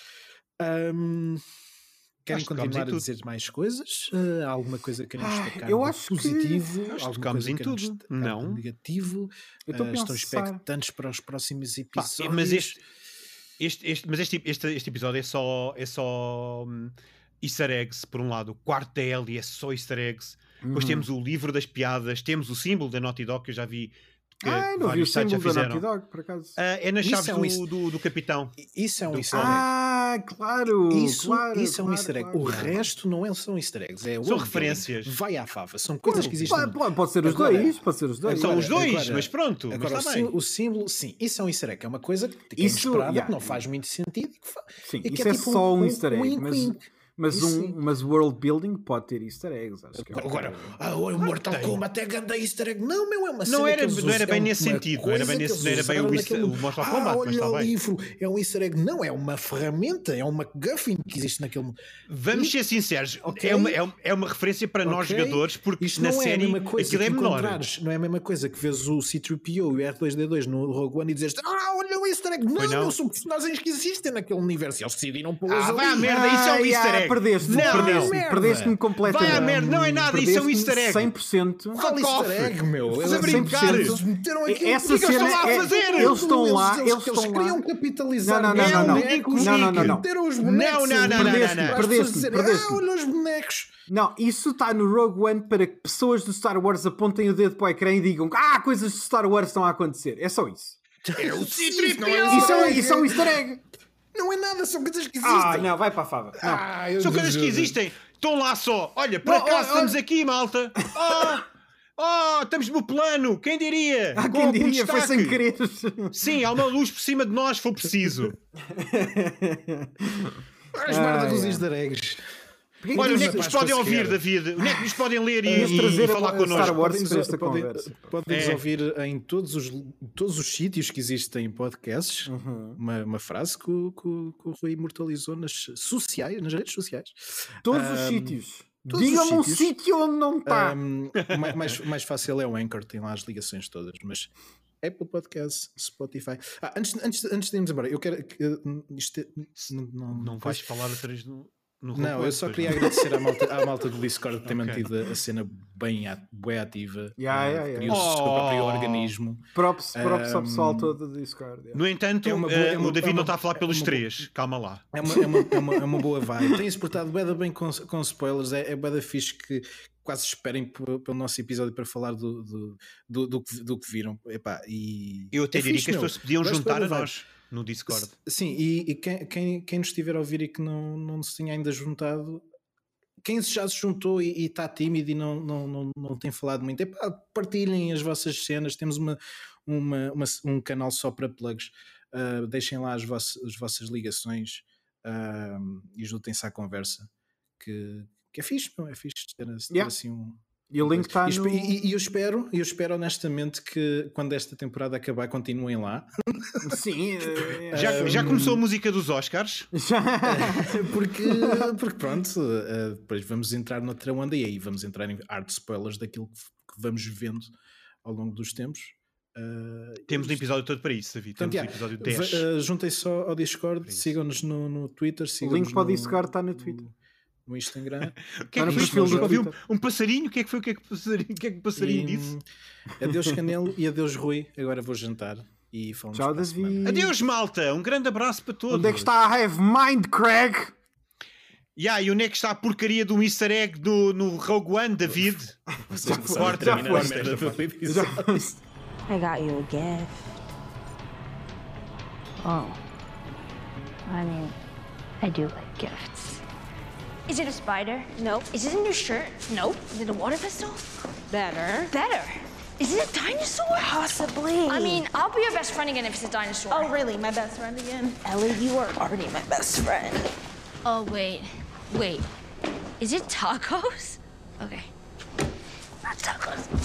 Querem continuar a dizer mais coisas? Alguma coisa que querem destacar? Eu acho positivo? Alguma coisa em tudo? Não. Negativo? Estão expectantes para os próximos episódios? Mas este episódio é só easter eggs, por um lado. O quarto da Ellie é só easter eggs. Depois temos o livro das piadas, temos o símbolo da Naughty Dog, que eu já vi. Não vi o símbolo da Naughty Dog, por acaso. É nas chaves do capitão. Isso é um easter egg. Claro! Isso é um easter egg. O resto não são easter eggs. São referências. Vai à fava. São coisas que existem. Pode ser os dois. São os dois, mas pronto. Agora, o símbolo, sim, isso é um easter egg. É uma coisa que é inesperada, que não faz muito sentido. Sim, isso é só um easter egg. Mas world building pode ter easter eggs. Acho que agora, o Mortal Kombat é grande easter egg. Não, meu, é uma cena não era bem nesse sentido. Não era bem o Mortal Kombat, mas está bem. O livro é um easter egg. Não, é uma ferramenta, é uma MacGuffin que existe naquele mundo. Vamos ser sinceros, é uma referência para nós jogadores, porque isto na série aquilo é menor. Não é a mesma coisa que vês o C-3PO e o R2-D2 no Rogue One e dizes olha o easter egg. Não, são personagens que existem naquele universo. Eles decidiram pô-los ali. Vai à merda, isso é um easter egg. Perdeste-me completamente. Vai à merda, não é nada, isso é um easter egg. 100%. Qual easter egg, meu? Estás a brincar. Essa cena eles estão lá. Eles queriam capitalizar. Não. Meteram os bonecos. Perdeste. Olha os bonecos. Não, isso está no Rogue One para que pessoas do Star Wars apontem o dedo para o ecrã e digam coisas de Star Wars estão a acontecer. É só isso. É o C-3PO. Isso é um easter egg. Não é nada, são coisas que existem. Não, vai para a fava. São coisas que existem. Estão lá só. Olha, por acaso estamos aqui, malta. Estamos no plano. Quem diria? Quem diria? Foi sem querer. Sim, há uma luz por cima de nós, se for preciso. As merdas dos easter eggs. Olha, onde é Mas que nos rapaz, podem conseguir. ouvir, David? Onde é que nos podem ler Ias e trazer falar a connosco? Star Wars Podem-nos para esta conversa. podem ouvir em todos os sítios que existem podcasts. Uhum. Uma frase que o Rui imortalizou nas redes sociais. Todos os Ahm, sítios. todos os Diga-me um sítios. sítio onde não está. Mais fácil é o Anchor, tem lá as ligações todas, mas Apple Podcast, Spotify. Antes de irmos embora, eu quero que Não vais falar atrás no Não, eu só queria agradecer à malta do Discord que tem mantido a cena bem ativa. Criou-se o seu próprio organismo. Props ao pessoal todo do Discord. Yeah. No entanto, o David não está a falar pelos três. Calma lá. É uma boa vibe. Tem-se portado bué da bem com spoilers. É bué da fixe que quase esperem pelo nosso episódio para falar do que viram. Epá, e Eu até é diria fixe, que as pessoas se podiam Gosto juntar bué a da vibe. nós no Discord. Sim, e quem nos estiver a ouvir e que não se tenha ainda juntado, quem já se juntou e está tímido e não tem falado muito, partilhem as vossas cenas. Temos um canal só para plugs. Deixem lá as vossas ligações e juntem-se à conversa, que é fixe, não é fixe ter assim um. E o link está no... E eu espero honestamente que quando esta temporada acabar continuem lá. Sim. Já começou a música dos Oscars? Porque pronto, depois vamos entrar noutra onda e aí vamos entrar em hard spoilers daquilo que vamos vivendo ao longo dos tempos. Temos um episódio todo para isso, David. Temos um episódio 10. Juntem-se só ao Discord, sigam-nos no Twitter. O link para o Discord está no Twitter. No Instagram. O que é que foi isso? Ouvi um passarinho? O que é que foi? O que é que o passarinho disse? Adeus Canelo e adeus Rui. Agora vou jantar e falamos. Tchau, David. Adeus, malta. Um grande abraço para todos. Onde é que está a Hive Mind, Craig? E onde é que está a porcaria do Easter egg no Rogue One, David? Corta a merda. I got you a gift. Oh. I mean, I do like gifts. Is it a spider? No. Is it in your shirt? No. Is it a water pistol? Better. Better. Is it a dinosaur? Possibly. I mean, I'll be your best friend again if it's a dinosaur. Oh, really? My best friend again? Ellie, you are already my best friend. Oh, wait. Is it tacos? Okay. Not tacos.